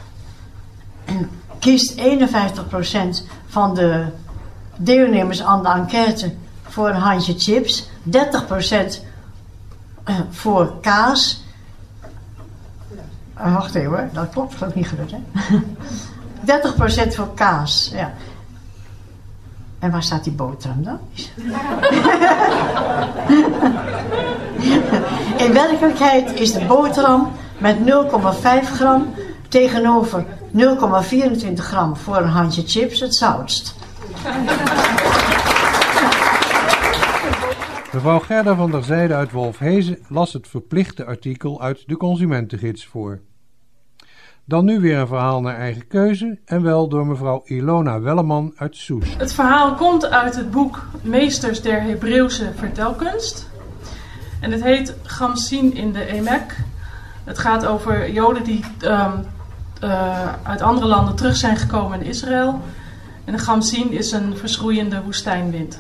kiest eenenvijftig procent van de deelnemers aan de enquête voor een handje chips, dertig procent voor kaas. Uh, wacht even hoor, dat klopt, dat is niet gelukt hè. dertig procent voor kaas, ja. En waar staat die boterham dan? In werkelijkheid is de boterham met nul komma vijf gram tegenover nul komma vierentwintig gram voor een handje chips het zoutst. Mevrouw Gerda van der Zijde uit Wolfhezen las het verplichte artikel uit de Consumentengids voor. Dan nu weer een verhaal naar eigen keuze en wel door mevrouw Ilona Welleman uit Soest. Het verhaal komt uit het boek Meesters der Hebreeuwse Vertelkunst. En het heet Gamsien in de Emek. Het gaat over Joden die um, uh, uit andere landen terug zijn gekomen in Israël. En de Gamsien is een verschroeiende woestijnwind.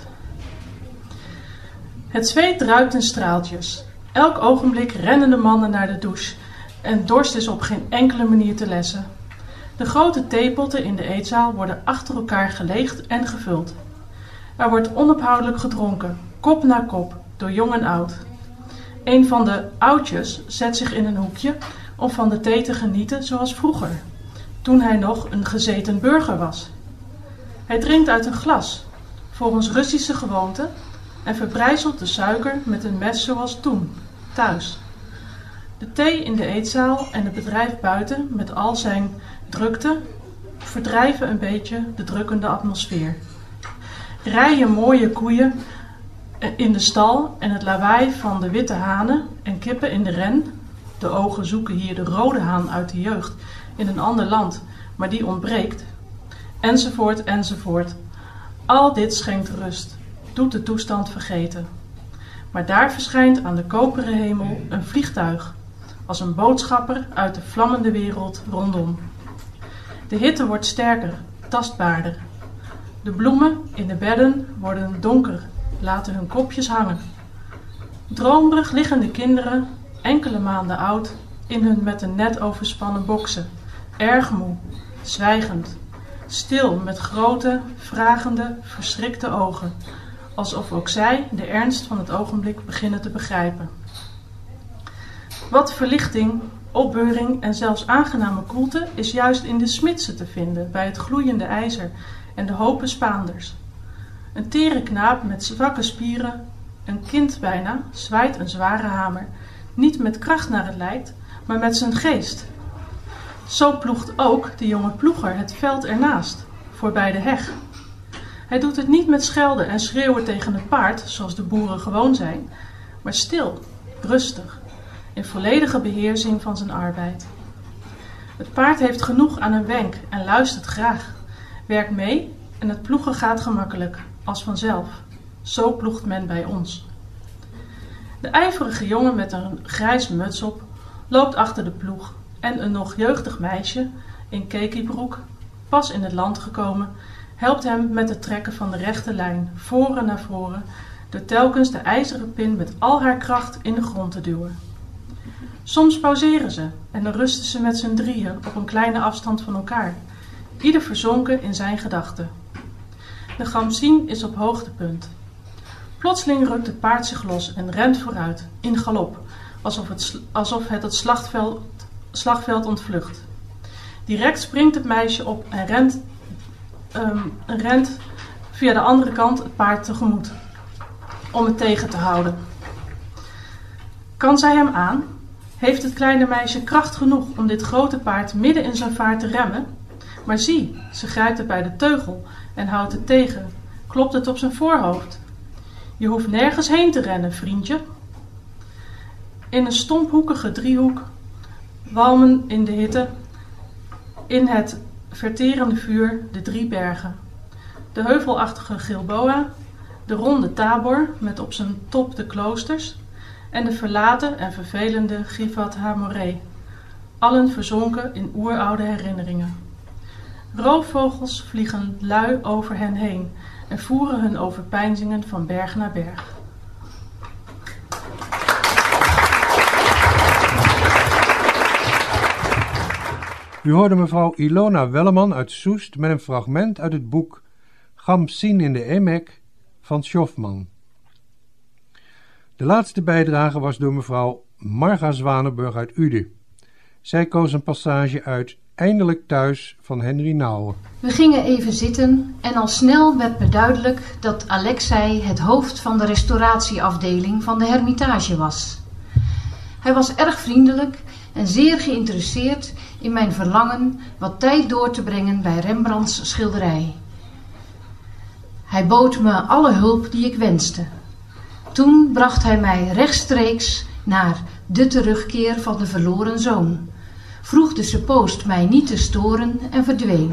Het zweet druipt in straaltjes. Elk ogenblik rennen de mannen naar de douche. En dorst is op geen enkele manier te lessen. De grote theepotten in de eetzaal worden achter elkaar geleegd en gevuld. Er wordt onophoudelijk gedronken, kop na kop, door jong en oud. Een van de oudjes zet zich in een hoekje om van de thee te genieten zoals vroeger, toen hij nog een gezeten burger was. Hij drinkt uit een glas, volgens Russische gewoonte, en verbrijzelt de suiker met een mes zoals toen, thuis. De thee in de eetzaal en het bedrijf buiten met al zijn drukte verdrijven een beetje de drukkende atmosfeer. Rijen mooie koeien in de stal en het lawaai van de witte hanen en kippen in de ren. De ogen zoeken hier de rode haan uit de jeugd in een ander land, maar die ontbreekt. Enzovoort, enzovoort. Al dit schenkt rust, doet de toestand vergeten. Maar daar verschijnt aan de koperen hemel een vliegtuig, als een boodschapper uit de vlammende wereld rondom. De hitte wordt sterker, tastbaarder. De bloemen in de bedden worden donker, laten hun kopjes hangen. Dromerig liggen de kinderen, enkele maanden oud, in hun met een net overspannen boksen, erg moe, zwijgend, stil met grote, vragende, verschrikte ogen, alsof ook zij de ernst van het ogenblik beginnen te begrijpen. Wat verlichting, opbeuring en zelfs aangename koelte is juist in de smidse te vinden, bij het gloeiende ijzer en de hopen Spaanders. Een tere knaap met zwakke spieren, een kind bijna, zwaait een zware hamer, niet met kracht naar het lijkt, maar met zijn geest. Zo ploegt ook de jonge ploeger het veld ernaast, voorbij de heg. Hij doet het niet met schelden en schreeuwen tegen het paard, zoals de boeren gewoon zijn, maar stil, rustig, in volledige beheersing van zijn arbeid. Het paard heeft genoeg aan een wenk en luistert graag, werkt mee en het ploegen gaat gemakkelijk, als vanzelf. Zo ploegt men bij ons. De ijverige jongen met een grijze muts op loopt achter de ploeg en een nog jeugdig meisje in kekiebroek, pas in het land gekomen, helpt hem met het trekken van de rechte lijn, voren naar voren, door telkens de ijzeren pin met al haar kracht in de grond te duwen. Soms pauzeren ze en dan rusten ze met z'n drieën op een kleine afstand van elkaar, ieder verzonken in zijn gedachten. De Gamsien is op hoogtepunt. Plotseling rukt het paard zich los en rent vooruit, in galop, alsof het, alsof het het slagveld, slagveld ontvlucht. Direct springt het meisje op en rent, um, rent via de andere kant het paard tegemoet, om het tegen te houden. Kan zij hem aan? Heeft het kleine meisje kracht genoeg om dit grote paard midden in zijn vaart te remmen? Maar zie, ze grijpt het bij de teugel en houdt het tegen, klopt het op zijn voorhoofd. Je hoeft nergens heen te rennen, vriendje. In een stomphoekige driehoek walmen in de hitte, in het verterende vuur, de drie bergen. De heuvelachtige Gilboa, de ronde Tabor met op zijn top de kloosters en de verlaten en vervelende Givat HaMoreh, allen verzonken in oeroude herinneringen. Roofvogels vliegen lui over hen heen en voeren hun overpeinzingen van berg naar berg. U hoorde mevrouw Ilona Welleman uit Soest met een fragment uit het boek Gamsien in de Emek van Schofman. De laatste bijdrage was door mevrouw Marga Zwanenburg uit Uden. Zij koos een passage uit Eindelijk thuis van Henry Nouwen. We gingen even zitten en al snel werd me duidelijk dat Alexei het hoofd van de restauratieafdeling van de Hermitage was. Hij was erg vriendelijk en zeer geïnteresseerd in mijn verlangen wat tijd door te brengen bij Rembrandts schilderij. Hij bood me alle hulp die ik wenste. Toen bracht hij mij rechtstreeks naar de terugkeer van de verloren zoon, vroeg de suppoost mij niet te storen en verdween.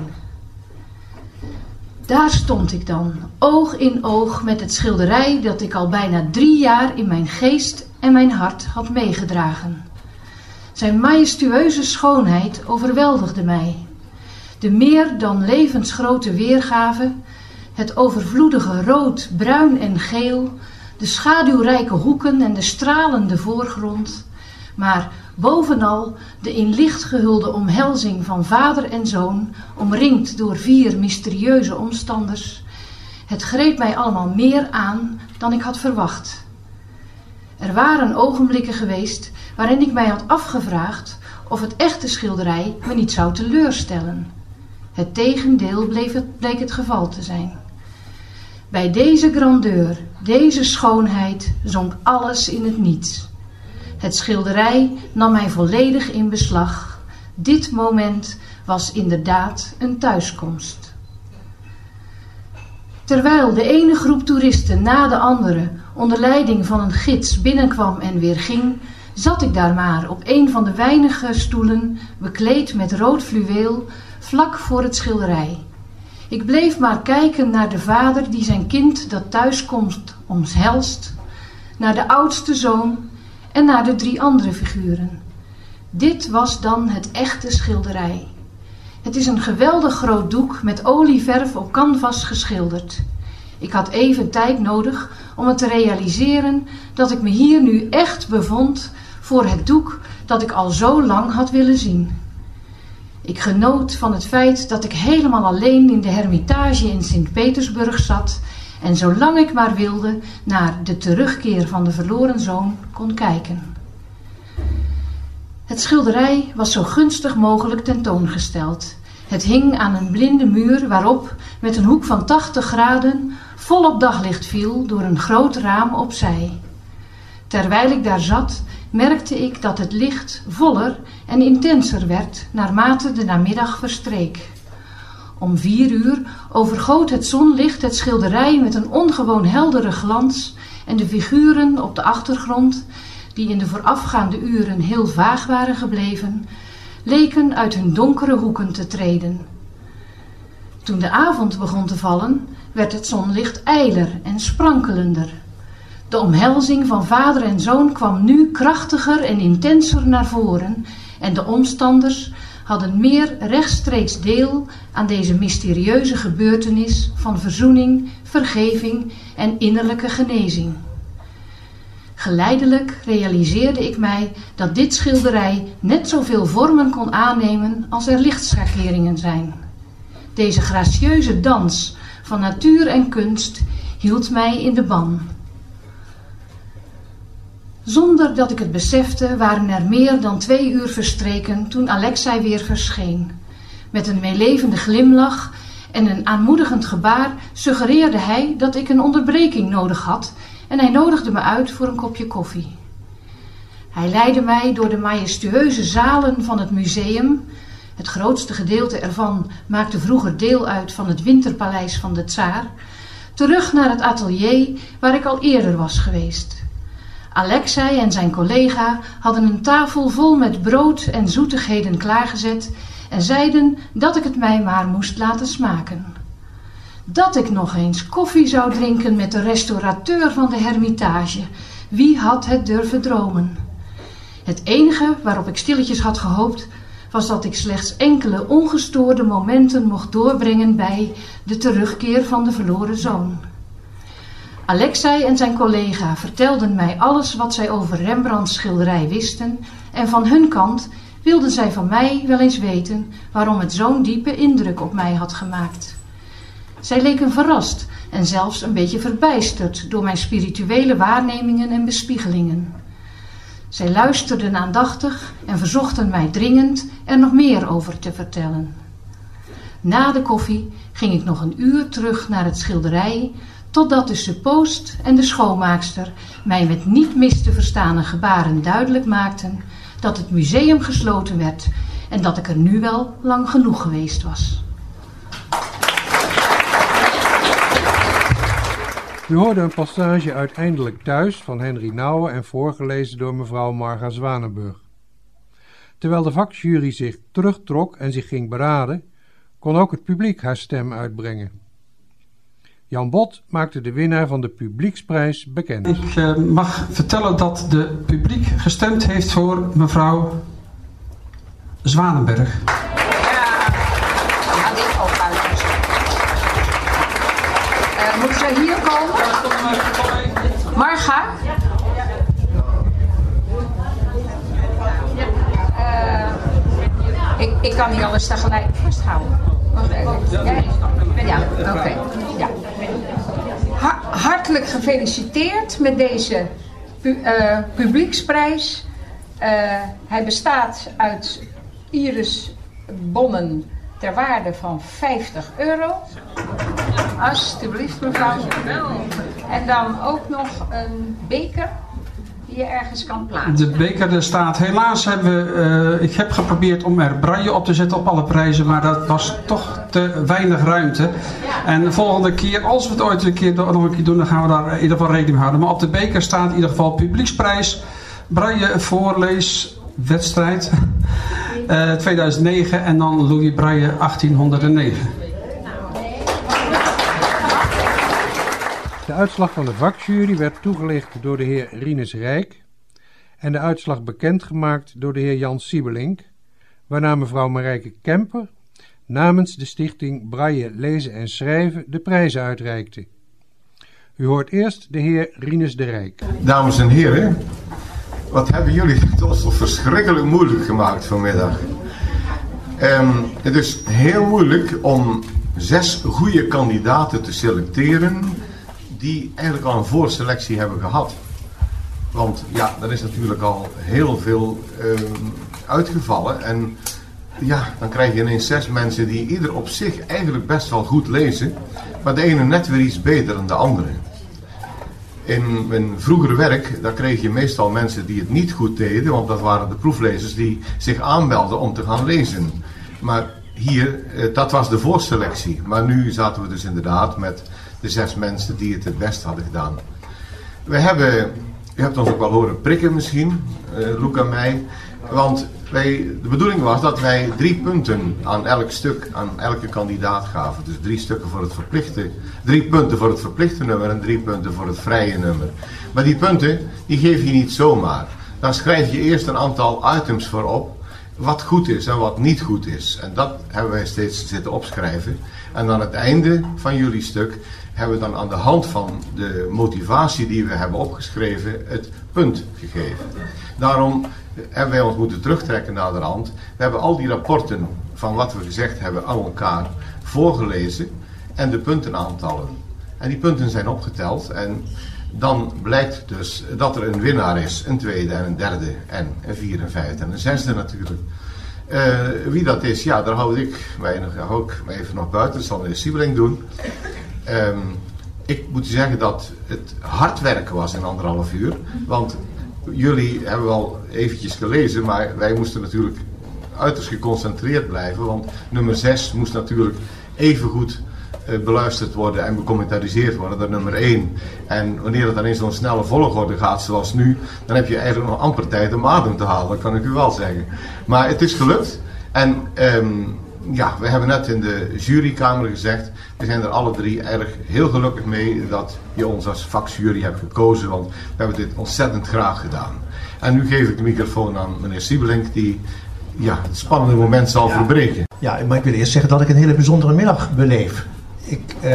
Daar stond ik dan, oog in oog met het schilderij dat ik al bijna drie jaar in mijn geest en mijn hart had meegedragen. Zijn majestueuze schoonheid overweldigde mij. De meer dan levensgrote weergave, het overvloedige rood, bruin en geel, de schaduwrijke hoeken en de stralende voorgrond, maar bovenal de in licht gehulde omhelzing van vader en zoon, omringd door vier mysterieuze omstanders. Het greep mij allemaal meer aan dan ik had verwacht. Er waren ogenblikken geweest waarin ik mij had afgevraagd of het echte schilderij me niet zou teleurstellen. Het tegendeel bleef het, bleek het geval te zijn. Bij deze grandeur, deze schoonheid, zonk alles in het niets. Het schilderij nam mij volledig in beslag. Dit moment was inderdaad een thuiskomst. Terwijl de ene groep toeristen na de andere onder leiding van een gids binnenkwam en weer ging, zat ik daar maar op een van de weinige stoelen, bekleed met rood fluweel, vlak voor het schilderij. Ik bleef maar kijken naar de vader die zijn kind dat thuiskomt omhelst, naar de oudste zoon en naar de drie andere figuren. Dit was dan het echte schilderij. Het is een geweldig groot doek met olieverf op canvas geschilderd. Ik had even tijd nodig om het te realiseren dat ik me hier nu echt bevond voor het doek dat ik al zo lang had willen zien. Ik genoot van het feit dat ik helemaal alleen in de Hermitage in Sint-Petersburg zat en zolang ik maar wilde naar de terugkeer van de verloren zoon kon kijken. Het schilderij was zo gunstig mogelijk tentoongesteld. Het hing aan een blinde muur waarop, met een hoek van tachtig graden, volop daglicht viel door een groot raam opzij. Terwijl ik daar zat, merkte ik dat het licht voller en intenser werd naarmate de namiddag verstreek. Om vier uur overgoot het zonlicht het schilderij met een ongewoon heldere glans en de figuren op de achtergrond, die in de voorafgaande uren heel vaag waren gebleven, leken uit hun donkere hoeken te treden. Toen de avond begon te vallen, werd het zonlicht ijler en sprankelender. De omhelzing van vader en zoon kwam nu krachtiger en intenser naar voren en de omstanders hadden meer rechtstreeks deel aan deze mysterieuze gebeurtenis van verzoening, vergeving en innerlijke genezing. Geleidelijk realiseerde ik mij dat dit schilderij net zoveel vormen kon aannemen als er lichtschakeringen zijn. Deze gracieuze dans van natuur en kunst hield mij in de ban. Zonder dat ik het besefte waren er meer dan twee uur verstreken toen Alexei weer verscheen. Met een meelevende glimlach en een aanmoedigend gebaar suggereerde hij dat ik een onderbreking nodig had en hij nodigde me uit voor een kopje koffie. Hij leidde mij door de majestueuze zalen van het museum. Het grootste gedeelte ervan maakte vroeger deel uit van het winterpaleis van de tsaar, terug naar het atelier waar ik al eerder was geweest. Alexei en zijn collega hadden een tafel vol met brood en zoetigheden klaargezet en zeiden dat ik het mij maar moest laten smaken. Dat ik nog eens koffie zou drinken met de restaurateur van de Hermitage, wie had het durven dromen? Het enige waarop ik stilletjes had gehoopt, was dat ik slechts enkele ongestoorde momenten mocht doorbrengen bij de terugkeer van de verloren zoon. Alexei en zijn collega vertelden mij alles wat zij over Rembrandts schilderij wisten en van hun kant wilden zij van mij wel eens weten waarom het zo'n diepe indruk op mij had gemaakt. Zij leken verrast en zelfs een beetje verbijsterd door mijn spirituele waarnemingen en bespiegelingen. Zij luisterden aandachtig en verzochten mij dringend er nog meer over te vertellen. Na de koffie ging ik nog een uur terug naar het schilderij, totdat de suppoost en de schoonmaakster mij met niet mis te verstaande gebaren duidelijk maakten dat het museum gesloten werd en dat ik er nu wel lang genoeg geweest was. U hoorde een passage uit Eindelijk Thuis van Henry Nouwen en voorgelezen door mevrouw Marga Zwanenburg. Terwijl de vakjury zich terugtrok en zich ging beraden, kon ook het publiek haar stem uitbrengen. Jan Bot maakte de winnaar van de publieksprijs bekend. Ik uh, mag vertellen dat de publiek gestemd heeft voor mevrouw Zwanenberg. Ja, dit ook uit. Uh, moet ze hier komen? Marga? Uh, ik, ik kan niet alles tegelijk vasthouden. Wacht even. Ja, ja oké. Okay. Ja. Ha- hartelijk gefeliciteerd met deze pu- uh, publieksprijs. Uh, hij bestaat uit irisbonnen ter waarde van vijftig euro. Alsjeblieft mevrouw. En dan ook nog een beker die je ergens kan plaatsen. De beker er staat. Helaas hebben we, uh, ik heb geprobeerd om er braille op te zetten op alle prijzen, maar dat was toch te weinig ruimte. En de volgende keer, als we het ooit een keer, nog een keer doen, dan gaan we daar in ieder geval rekening mee houden. Maar op de beker staat in ieder geval publieksprijs, braille voorleeswedstrijd uh, tweeduizend negen en dan Louis Braille achttienhonderdnegen. De uitslag van de vakjury werd toegelicht door de heer Rinus Rijk en de uitslag bekendgemaakt door de heer Jan Siebelink, waarna mevrouw Marijke Kemper namens de stichting Braille Lezen en Schrijven de prijzen uitreikte. U hoort eerst de heer Rinus de Rijk. Dames en heren, wat hebben jullie het ons toch verschrikkelijk moeilijk gemaakt vanmiddag. Um, het is heel moeilijk om zes goede kandidaten te selecteren die eigenlijk al een voorselectie hebben gehad. Want ja, er is natuurlijk al heel veel um, uitgevallen en ja, dan krijg je ineens zes mensen die ieder op zich eigenlijk best wel goed lezen, maar de ene net weer iets beter dan de andere. In mijn vroegere werk, daar kreeg je meestal mensen die het niet goed deden, want dat waren de proeflezers die zich aanmelden om te gaan lezen. Maar hier, dat was de voorselectie. Maar nu zaten we dus inderdaad met de zes mensen die het het best hadden gedaan. We hebben, u hebt ons ook wel horen prikken misschien, uh, Loek en mij, want wij, de bedoeling was dat wij drie punten aan elk stuk, aan elke kandidaat gaven. Dus drie stukken voor het verplichte, drie punten voor het verplichte nummer en drie punten voor het vrije nummer. Maar die punten, die geef je niet zomaar. Dan schrijf je eerst een aantal items voor op, wat goed is en wat niet goed is. En dat hebben wij steeds zitten opschrijven. En aan het einde van jullie stuk hebben we dan aan de hand van de motivatie die we hebben opgeschreven het punt gegeven. Daarom hebben wij ons moeten terugtrekken naar de rand. We hebben al die rapporten van wat we gezegd hebben aan elkaar voorgelezen en de puntenaantallen. En die punten zijn opgeteld en dan blijkt dus dat er een winnaar is, een tweede en een derde en een vierde, een vijfde en een zesde natuurlijk. Uh, wie dat is, ja, daar houd ik mij nog, ook even nog buiten, dat zal meneer Siebelink doen. Um, ik moet zeggen dat het hard werken was in anderhalf uur, want jullie hebben wel eventjes gelezen, maar wij moesten natuurlijk uiterst geconcentreerd blijven, want nummer zes moest natuurlijk even goed uh, beluisterd worden en becommentariseerd worden dan nummer één. En wanneer het dan in zo'n snelle volgorde gaat zoals nu, dan heb je eigenlijk nog amper tijd om adem te halen, dat kan ik u wel zeggen. Maar het is gelukt en um, ja, we hebben net in de jurykamer gezegd, we zijn er alle drie erg heel gelukkig mee dat je ons als vakjury hebt gekozen, want we hebben dit ontzettend graag gedaan. En nu geef ik de microfoon aan meneer Siebelink, die ja, het spannende moment zal ja. verbreken. Ja, maar ik wil eerst zeggen dat ik een hele bijzondere middag beleef. Ik, uh,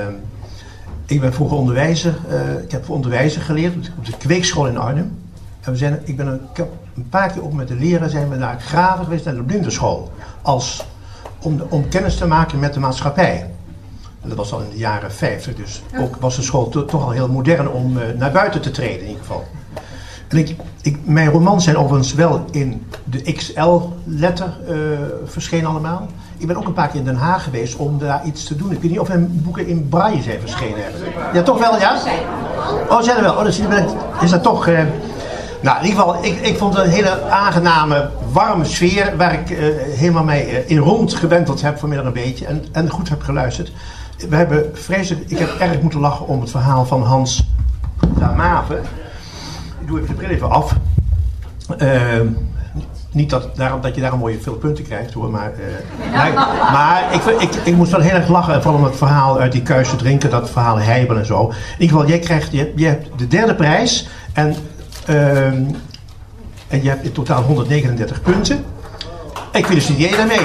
ik ben vroeger onderwijzer, uh, ik heb onderwijzer geleerd op de kweekschool in Arnhem. En we zijn, ik, ben een, ik heb een paar keer ook met de leraar zijn we naar Graven geweest, naar de blindenschool. Als, om, de, om kennis te maken met de maatschappij. En dat was al in de jaren vijftig, dus ook was de school to, toch al heel modern om uh, naar buiten te treden in ieder geval. En ik, ik, mijn romans zijn overigens wel in de X L-letter uh, verschenen allemaal. Ik ben ook een paar keer in Den Haag geweest om daar iets te doen. Ik weet niet of mijn boeken in braille zijn verschenen hebben. Ja, toch wel, ja? Oh, zijn er wel. Oh, dan is dat toch... Uh, nou, in ieder geval, ik, ik vond het een hele aangename, warme sfeer waar ik uh, helemaal mee uh, in rond gewenteld heb vanmiddag een beetje en, en goed heb geluisterd. We hebben vreselijk, ik heb erg moeten lachen om het verhaal van Hans Damave. Ik doe even de bril even af. Uh, Niet dat, daarom, dat je daar een mooie veel punten krijgt hoor, maar, uh, maar, maar ik, ik, ik moest wel heel erg lachen, vooral om het verhaal uit die kuis te drinken, dat verhaal Heibel en zo. In ieder geval, jij krijgt, je, je hebt de derde prijs en, uh, en je hebt in totaal honderdnegenendertig punten. Ik feliciteer je daarmee.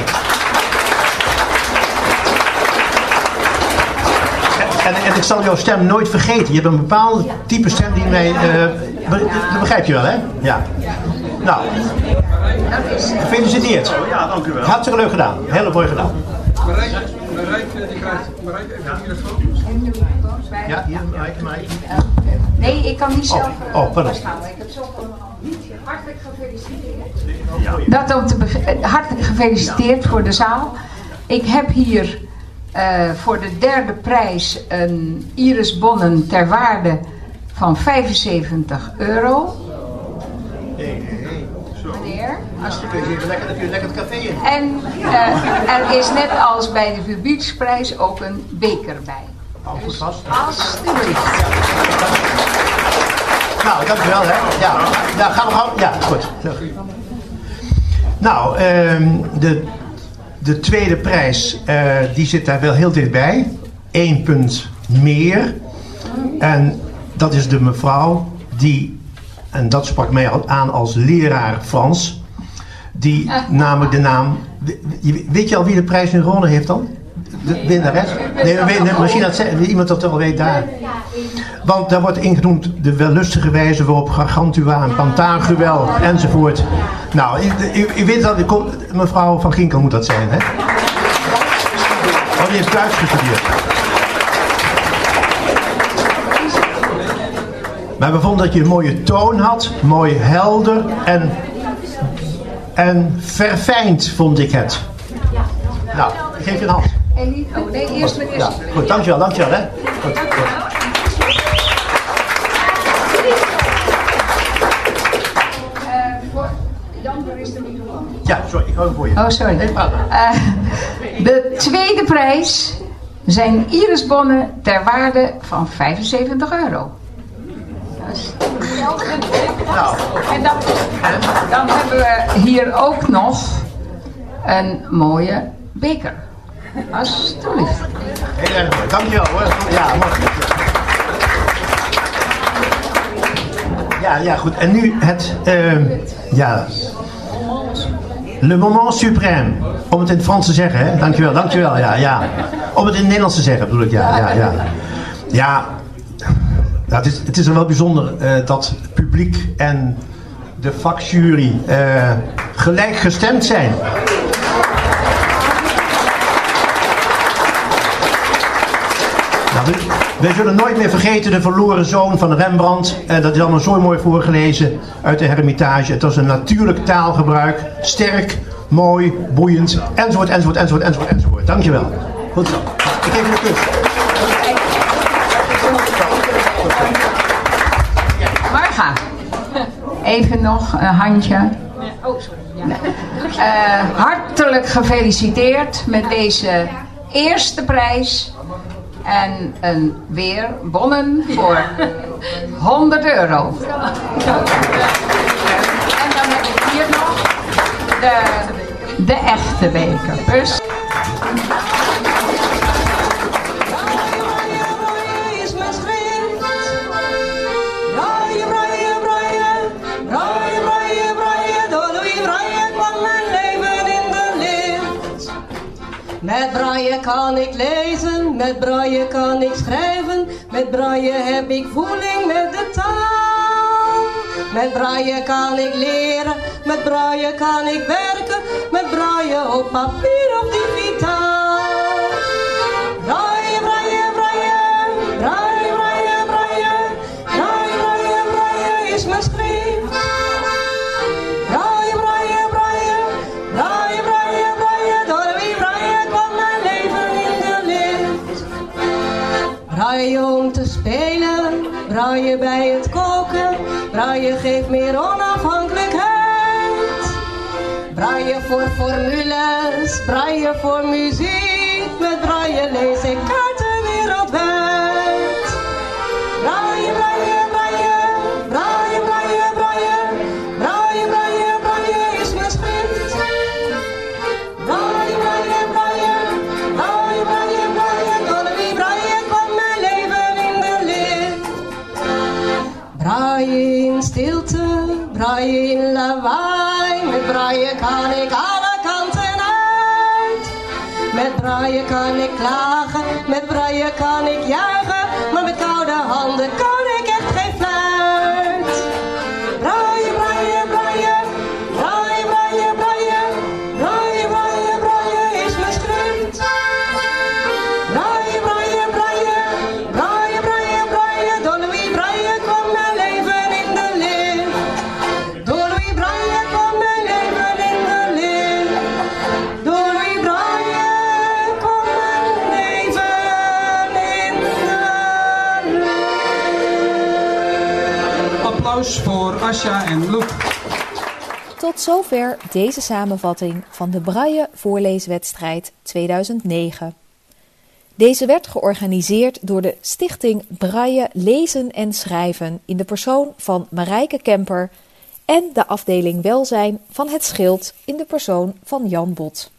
En, en ik zal jouw stem nooit vergeten. Je hebt een bepaald type stem die mij... Uh, dat begrijp je wel, hè? Ja. Nou, gefeliciteerd. Ja, dank u wel. Hartstikke leuk gedaan. Heel mooi gedaan. Marijk, Marijk, die krijgt... Marijk, even de microfoon. Ja, hier, Marijk, Marijk. Nee, ik kan niet zelf... Oh, oh pardon. Ik heb zo hartelijk gefeliciteerd. Dat om te be- hartelijk gefeliciteerd voor de zaal. Ik heb hier uh, voor de derde prijs een Iris Bonnen ter waarde van vijfenzeventig euro. Meneer, alsjeblieft. Even lekker, even lekker het café in. En uh, er is net als bij de publieksprijs ook een beker bij. Hou goed vast. Alsjeblieft. Nou, dankjewel hè. Ja, nou, gaan we gaan. Ja, goed. Nou, um, de, de tweede prijs, uh, die zit daar wel heel dichtbij. Eén punt meer. En dat is de mevrouw die, en dat sprak mij al aan als leraar Frans, die namelijk de naam, weet je al wie de prijs nu gewonnen heeft dan? De winnares? Nee, nee, nee, misschien dat iemand dat al weet daar. Want daar wordt ingenoemd de wellustige wijze waarop Gargantua en Pantagruel enzovoort. Nou, u, u weet dat, mevrouw Van Ginkel moet dat zijn, hè? Want die heeft Duits gestudeerd. Maar we vonden dat je een mooie toon had, mooi helder en, en verfijnd vond ik het. Nou, ik geef je een hand. Oh nee, eerst meneer. Ja, goed, dankjewel, dankjewel hè. Goed, goed. Jan, waar is de microfoon? Ja, sorry, ik hou hem voor je. Oh, sorry. Nee, uh, de tweede prijs zijn Irisbonnen ter waarde van vijfenzeventig euro. Nou. En dan, dan hebben we hier ook nog een mooie beker. Alsjeblieft. Heel erg mooi, dankjewel hoor. Ja, mooi. Ja, ja, goed. En nu het, uh, ja, le moment suprême. Om het in het Frans te zeggen, hè. Dankjewel, dankjewel, ja, ja. Om het in het Nederlands te zeggen, bedoel ik, ja, ja, ja. Ja, nou, het, is, het is wel bijzonder uh, dat het publiek en de vakjury uh, gelijk gestemd zijn. Nou, wij zullen nooit meer vergeten de verloren zoon van Rembrandt. Uh, dat is allemaal zo mooi voorgelezen uit de Hermitage. Het was een natuurlijk taalgebruik. Sterk, mooi, boeiend, enzovoort, enzovoort, enzovoort, enzovoort, enzovoort. Dankjewel. Goed zo. Ik geef je een kus. Marga, even nog een handje. Oh, sorry. Uh, hartelijk gefeliciteerd met deze eerste prijs. En een weer bonnen voor honderd euro. En dan heb ik hier nog de, de echte beker. Dus... Met braille kan ik lezen, met braille kan ik schrijven, met braille heb ik voeling met de taal. Met braille kan ik leren, met braille kan ik werken, met braille op papier of digitaal. Braille, braille, braille, braille, braille, braille, braille, braille, braille is mijn schrift. Braille, braille, braille, braille, braille, braille, door wie braille kwam mijn leven in de lift. Braille om te spelen, braille bij het koken, braille geeft meer onafhankelijkheid. Braille voor formules, braille voor muziek, met braille lees ik kaarten wereldwijd. Braille, braille, braille, braille, braille, braille, braille, braille, braille is mijn schrift. Braille in stilte, braille in lawaai. Met braille kan ik alle kanten uit. Met braille kan ik klagen, met braille kan ik juichen. Maar met koude handen kan ik echt geen fluit. Braille, braille, braille, braille, braille, braille. Braille, braille, braille is mijn schrift. Braille, braille, braille, braille, braille, braille. Door Louis Braille kwam mijn leven in de licht. Door Louis Braille kwam mijn leven in de licht. Door Louis Braille kwam mijn leven in de licht. Applaus voor Asja en Loek. Tot zover deze samenvatting van de Braille voorleeswedstrijd tweeduizend negen. Deze werd georganiseerd door de Stichting Braille Lezen en Schrijven in de persoon van Marijke Kemper en de afdeling Welzijn van Het Schild in de persoon van Jan Bot.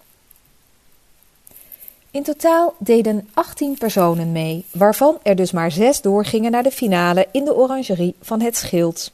In totaal deden achttien personen mee, waarvan er dus maar zes doorgingen naar de finale in de orangerie van Het Schild.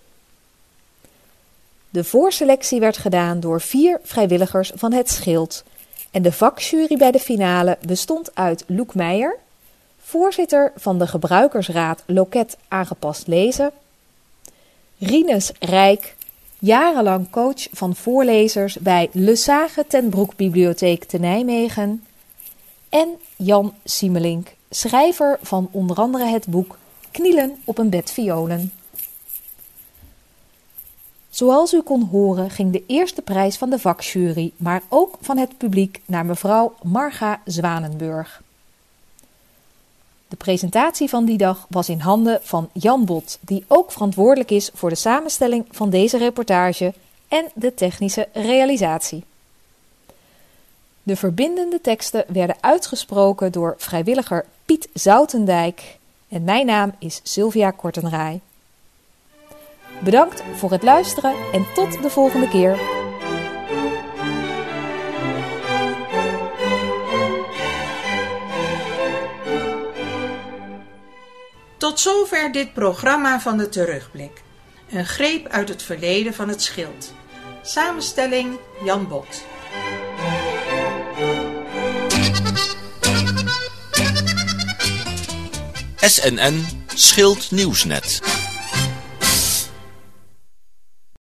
De voorselectie werd gedaan door vier vrijwilligers van Het Schild en de vakjury bij de finale bestond uit Loek Meijer, voorzitter van de gebruikersraad Loket Aangepast Lezen, Rinus Rijk, jarenlang coach van voorlezers bij Le Sage ten Broek Bibliotheek te Nijmegen, en Jan Siemelink, schrijver van onder andere het boek Knielen op een bed violen. Zoals u kon horen ging de eerste prijs van de vakjury, maar ook van het publiek naar mevrouw Marga Zwanenburg. De presentatie van die dag was in handen van Jan Bot, die ook verantwoordelijk is voor de samenstelling van deze reportage en de technische realisatie. De verbindende teksten werden uitgesproken door vrijwilliger Piet Zoutendijk en mijn naam is Sylvia Kortenraai. Bedankt voor het luisteren en tot de volgende keer. Tot zover dit programma van de Terugblik. Een greep uit het verleden van Het Schild. Samenstelling Jan Bot. S N N Schild Nieuwsnet.